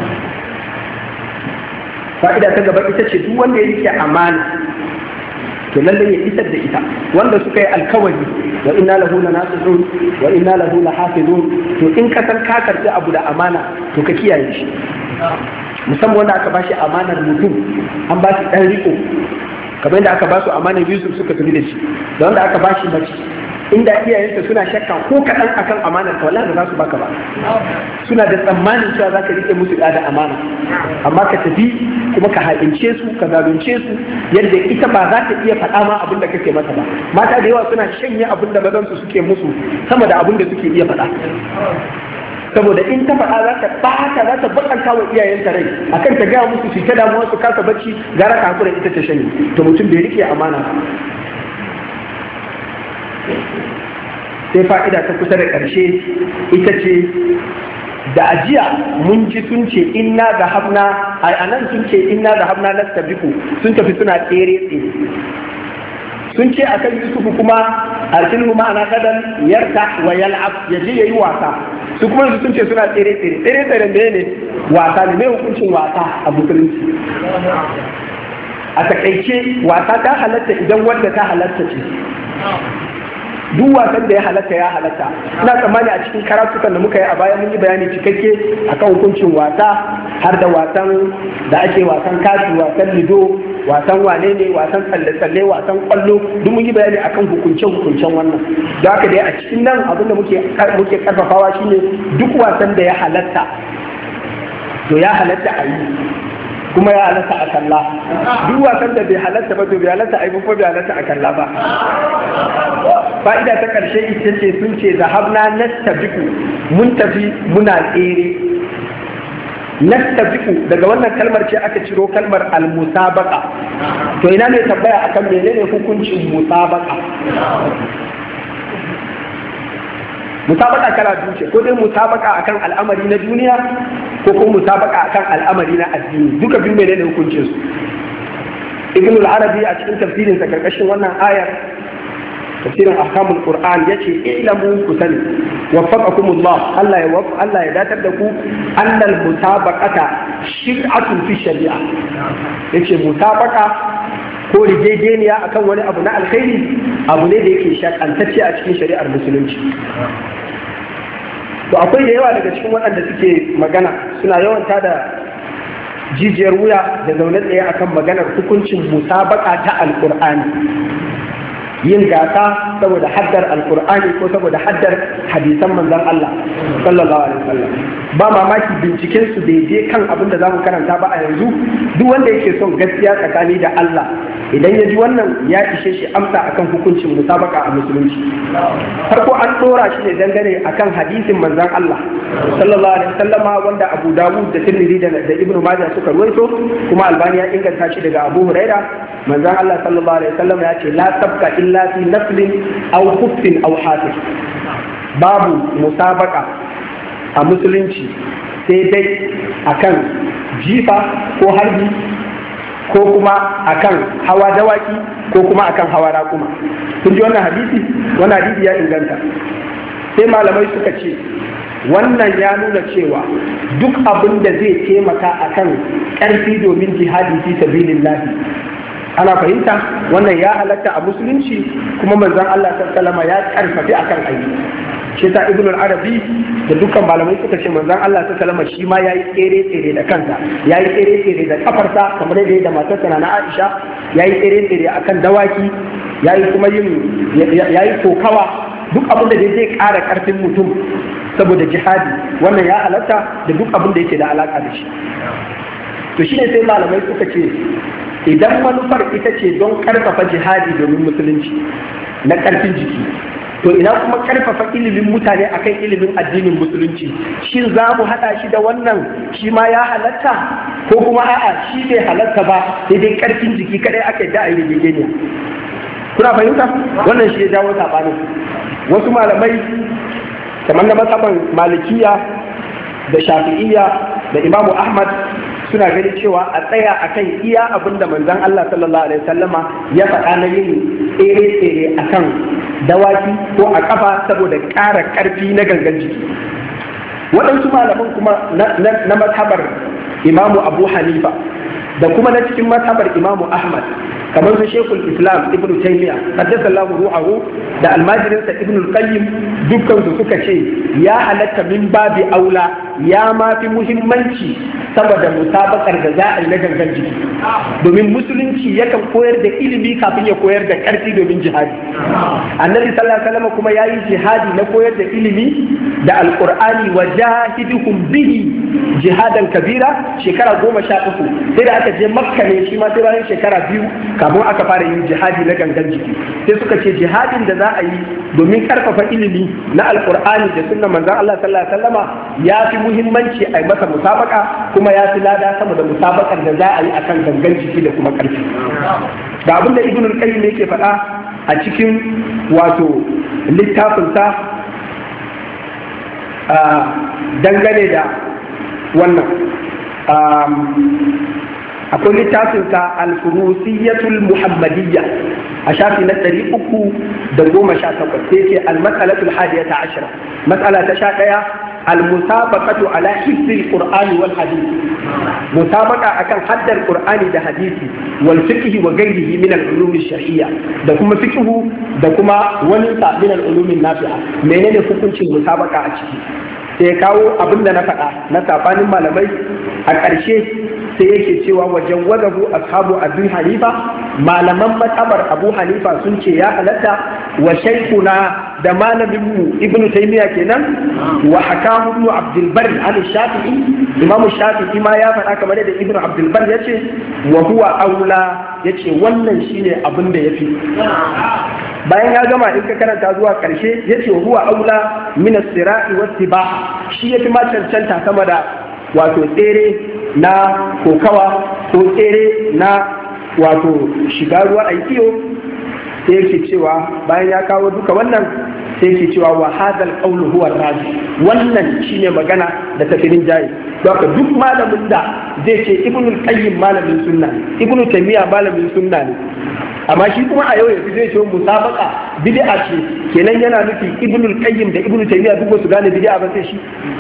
Fa'ida ta gaba ita ce duk wanda ya rike amana to lallai ya isar da ita. Wanda suka yi alkawari wa inna lahu lanasihun wa inna lahu lahafizun, to in ka san ka karɓi abu da amana to ka kiyaye shi. Musamman wanda aka bashi amanar mutum, an ba shi ɗan riko, kamar yadda aka ba su amanar Yusuf suka tafi da shi, da wanda aka bashi mace, inda iyayenta suna shakka ko kaɗan akan amanar ka, wallahi ba za su baka ba. Suna da tsammanin cewa za ka rike musu da amana, amma ka tafi kuma ka haɗince su, ka zalunce su yadda ita ba za ta iya faɗa ma abin da kake mata ba. Mata da yawa suna shanye abin da mazansu suke musu sama da abin da suke iya faɗa. Saboda in ta faɗa za ta ɓata, za ta bakanta wa iyayenta rai akan ta gaya musu su ta damuwa su kasa bacci, gara ka hakura ita ta shanye. To mutum bai rike amana. Sai fa'ida ta kusa da ƙarshe ita ce da ajiya mun ji sun ce inna da habna, a nan sun ce inna da habna nastabiqu, sun tafi suna tsere sun ce akan Yusufu kuma arsilhu ma'ana gadan yarta wa yal'ab yaje yayi wasa, su kuma sun ce suna tsere ne wasa ne, mai hukuncin wasa a musulunci. A takaice wasa ta halatta idan wanda ta halatta ce, duk wasan da ya halatta. Ina tsammani a cikin karatukan da muka yi a baya mun yi bayani cikakke akan hukuncin wasa, har da wasan da ake wasan kati, wasan lido, wasan wane ne, wasan tsalle-tsalle, wasan kwallo, duk mun yi bayani akan hukuncen wannan. Da haka dai a cikin nan abin da muke karfafawa shine duk wasan da ya halatta, to ya halatta a yi, kuma ya halatta a kalla. Duk wasan da bai halatta ba to bai halatta a yi ko bai halatta a kalla ba. Fa'ida ta ƙarshe ita ce sun ce zahabna nastabiqu, mun tafi muna tsere. Nastabiqu daga wannan kalmar ce aka ciro kalmar al-musabaqa. To ina ne tambaya akan menene hukuncin musabaqa? Musabaka kala biyu ce, ko dai musabaka akan al'amari na duniya ko kuma musabaka akan al'amari na addini, duka biyu menene hukuncin su? Ibn al-Arabi a cikin tafsirin sa karkashin wannan ayar, tafsirin ahkamul Qur'an, yace ilamu ku sani waffaqakumullah, Allah ya datar da ku, annal musabaqata shir'atun fi shari'a. Yace musabaka ko rigegeniya akan wani abu na alkhairi abu ne da yake shakantacce a cikin shari'ar musulunci. To akwai da yawa daga cikin waɗanda suke magana suna yawan tada jijiyar wuya da zaune tsaye akan maganar hukuncin musabaka ta alkur'ani, yin gasa saboda haddar alkur'ani ko saboda haddar hadisan manzon Allah sallallahu alaihi wasallam. Ba mamaki binciken su bai je kan abin da zamu karanta ba a yanzu. Duk wanda yake son gaskiya tsakani da Allah, idan ya ji wannan ya ishe shi amsa akan hukuncin musabaka a musulunci. Farko an dora shi ne dangane akan hadisin manzon Allah sallallahu alaihi wasallama wanda Abu Dawud da Tirmidhi da Ibn Majah suka ruwaito, kuma Albani ya inganta shi daga Abu Huraira. Manzon Allah sallallahu alaihi wasallam ya ce la sabqa illa fi naflin aw khuffin aw hatif. Babu musabaka a musulunci sai dai akan jifa ko harbi, ko kuma akan hawa dawaki, ko kuma akan hawa raƙuma. Kun ji wannan hadisi? Wannan hadisi ya inganta. Sai malamai suka ce wannan ya nuna cewa duk abin da zai taimaka akan ƙarfi domin jihadi fi sabilillahi, ana fahimta, wannan ya halatta a musulunci, kuma manzon Allah sallallahu alaihi wasallam ya karfafi akan ayi. Shi ta Ibn al-Arabi da dukkan malamai suka ce manzon Allah sallallahu alaihi wasallam shi ma yayi tsere da kansa, yayi tsere da kafarsa kamar yadda da matarsa na Aisha, yayi tsere akan dawaki, yayi kuma yayi kokawa, duk abin da zai ƙara ƙarfin mutum saboda jihadi, wannan ya halatta da duk abin da yake da alaka da shi. To shine sai malamai suka ce idan manufar ita ce don karfafa jihadi domin musulunci na karfin jiki, to ina kuma karfafa ilimin mutane akan ilimin addinin musulunci, shin za mu haɗa shi da wannan shi ma ya halatta, ko kuma a'a shi bai halatta ba, sai dai karfin jiki kadai aka da a yi rigegeniya? Kuna fahimta? Wannan shi ya jawo saɓanin. Wasu malamai kamar na masaban malikiya da shafi'iyya da imamu ahmad suna ganin cewa a tsaya akan iya abin da manzon Allah sallallahu alaihi wasallama ya faɗa na yin tsere akan dawaki ko a kafa saboda ƙara ƙarfi na gangan jiki. Waɗansu malaman kuma na mazhabar imamu Abu Hanifa da kuma na cikin mazhabar imamu Ahmad kamar su Sheikhul Islam Ibn Taymiyyah qaddasallahu ruhahu da almajirinsa Ibn al-Qayyim, dukkan su suka ce ya halatta min babi aula, ya ma fi muhimmanci saboda musabakar da za a yi na gangan jiki, domin musulunci yakan koyar da ilimi kafin ya koyar da ƙarfi domin jihadi. Annabi sallallahu alaihi wasallam kuma yayi jihadi na koyar da ilimi da alqur'ani, wa jahiduhum bihi jihadan kabira, shekara 13 sai da aka je Makka ne, shi ma sai bayan shekara 2 kafin aka fara yin jihadi na gangan jiki. Sai suka ce jihadin da za a yi domin karfafa ilimi na alqur'ani da sunnar manzon Allah sallallahu alaihi wasallama ya fi muhimmanci a yi masa musabaka, kuma ya fi lada sama da musabakar da za a yi akan gangan jiki da kuma karfi. Da abin da Ibn al-Qayyim yake faɗa a cikin wato littafinsa dangane da wannan akwai littafinsa al-furusiyatul muhammadiyya a shafi na 318 sai ce al-mas'alatul hadiyata ashara mas'ala ta 11 al-musabaqatu ala hifzil qur'ani wal hadith musabaqa akan haddar qur'ani da hadisi wal fiqh wa ghayrihi min al-ulum ash-shar'iyya da kuma fiqh da kuma wani min al-ulum an-nafi'a menene hukuncin musabaqa a ciki sai kawo abin da na faɗa na sabanin malamai a ƙarshe sai yake cewa wajen wadahu ashabu abu hanifa malaman matsabar abu hanifa sun ce ya halatta wa shaikuna da malaminmu ibn taymiya kenan wa hakamu ibn abdul bar an shafi'i imam shafi'i ma ya faɗa kamar da ibn abdul bar yace wa huwa aula yace wannan shine abin da yafi bayan ya gama in ka karanta zuwa karshe yace wa huwa aula min as-sira'i was-sibah shi yafi ma cancanta sama da wato tsere na kokawa ko tsere na wato shiga ruwa a iyo sai yake cewa bayan ya kawo duka wannan sai yake cewa wa hadal qawlu huwa raji wannan shine magana da tafirin jayi haka duk malamin da zai ce ibnu qayyim malamin sunna ibnu taymiya malamin sunna ne amma shi kuma a yau yanzu zai ce musabaqa bid'a ce kenan yana nufi ibnu qayyim da ibnu taymiya duk su gane bid'a ba sai shi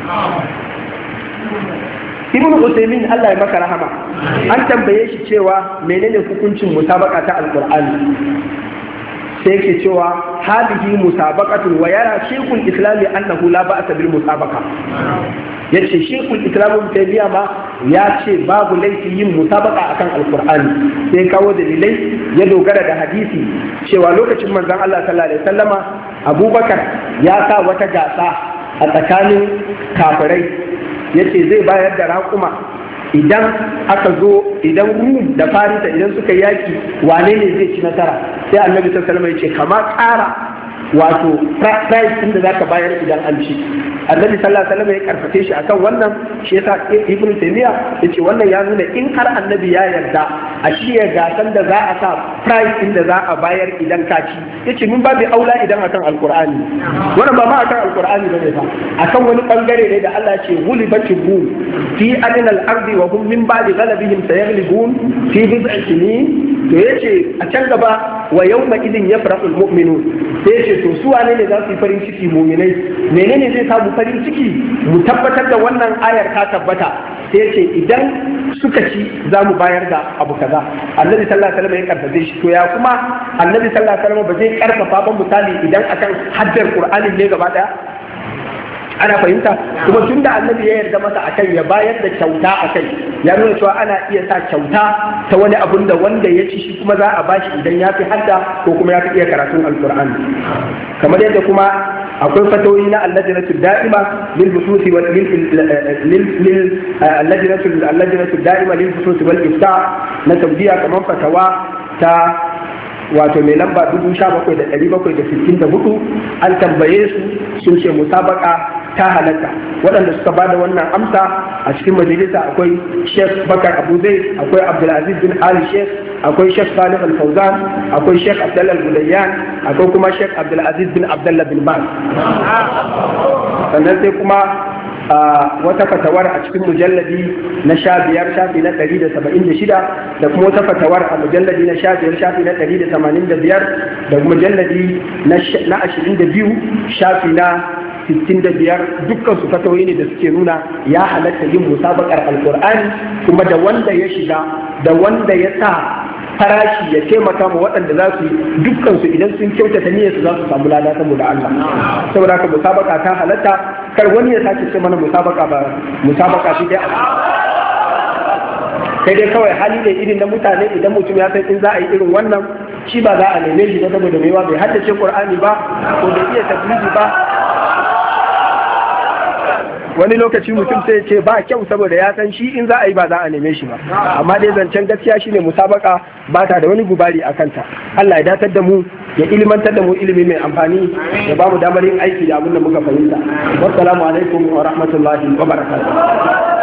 ibn Usaymin Allah ya maka rahama an tambaye shi cewa menene hukuncin musabaka ta alqur'ani sai yake cewa hadihi musabaqatun wa yara shaykhul islam annahu la ba'sa bil musabaqa yace shaykhul islam tabiya ma ya ce babu laifi yin musabaka akan alqur'ani sai kawo dalilai ya dogara da hadisi cewa lokacin manzon Allah sallallahu alaihi wasallama Abubakar ya sa wata gasa a tsakanin kafirai yace zai bayar da raƙuma idan aka zo idan Rum da Farisa idan suka yaki wane ne zai ci nasara sai Annabi sallallahu alaihi wasallam yace kama ƙara wato price din da zaka bayar idan an ci Annabi sallallahu alaihi wasallam ya karfafe shi akan wannan shi yasa Ibn Taymiyyah yace wannan ya nuna in har Annabi ya yarda a shirya gasan da za a sa price din da za a bayar idan ka ci yace mun babu aula idan akan alqur'ani wannan ba ma akan alqur'ani bane fa akan wani bangare ne da Allah ya ce ghulibatil rum fi adna al-ardi wa hum min ba'di ghalabihim sayaghlibun fi bid'i sinin to yace a can gaba wa yawma idin yafrahu al-mu'minun sai yace to su wane ne za su yi farin ciki mu'minai menene zai samu farin ciki mu tabbatar da wannan ayar ta tabbata sai yace idan suka ci za mu bayar da abu kaza annabi sallallahu alaihi wasallam ya karfafe shi to ya kuma annabi sallallahu alaihi wasallam ba zai karfafa ba misali idan akan haddar qur'ani ne gaba daya ana fahimta kuma tunda annabi ya yarda masa akan ya bayar da kyauta akai ya nuna cewa ana iya sa kyauta ta wani abun da wanda ya ci shi kuma za a bashi idan ya fi hadda ko kuma ya fi iya karatun alqur'ani kamar yadda kuma akwai fatawoyi na allajnatu da'ima lil bususi wal allajnatu da'ima lil bususi wal ifta na tabdiya kamar fatawa ta wato mai lamba 17,764 an tambaye su sun ce musabaka ta halatta waɗanda suka ba da wannan amsa a cikin majalisa akwai Sheikh Bakar Abu Zaid akwai Abdulaziz bin Ali Sheikh akwai Sheikh Salih Al-Fawzan akwai Sheikh Abdullah Al-Gudayyan akwai kuma Sheikh Abdulaziz bin Abdullah bin Baz sannan sai kuma wata fatawar a cikin mujalladi na 15 shafi na 176 da kuma wata fatawar a mujalladi na 15 shafi na 185 da mujalladi na 22 shafi na 65 dukkan su fatawoyi ne da suke nuna ya halatta yin musabakar alkur'ani kuma da wanda ya shiga da wanda ya sa farashi ya taimaka ma waɗanda za su yi dukkan su idan sun kyautata niyyar su za su samu lada saboda Allah saboda haka musabaka ta halatta kar wani ya sake ce mana musabaka ba musabaka shi dai kai dai kawai hali ne irin na mutane idan mutum ya san in za a yi irin wannan shi ba za a neme shi ba saboda maiwa bai haddace Qur'ani ba ko bai iya tafsiri ba wani lokaci mutum sai ce ba kyau saboda ya san shi in za a yi ba za a neme shi ba amma dai zancen gaskiya shine musabaka ba ta da wani gubari a kanta Allah ya datar da mu ya ilimantar da mu ilimi mai amfani ya ba mu damar yin aiki da abin da muka fahimta wassalamu alaikum wa rahmatullahi wa barakatuh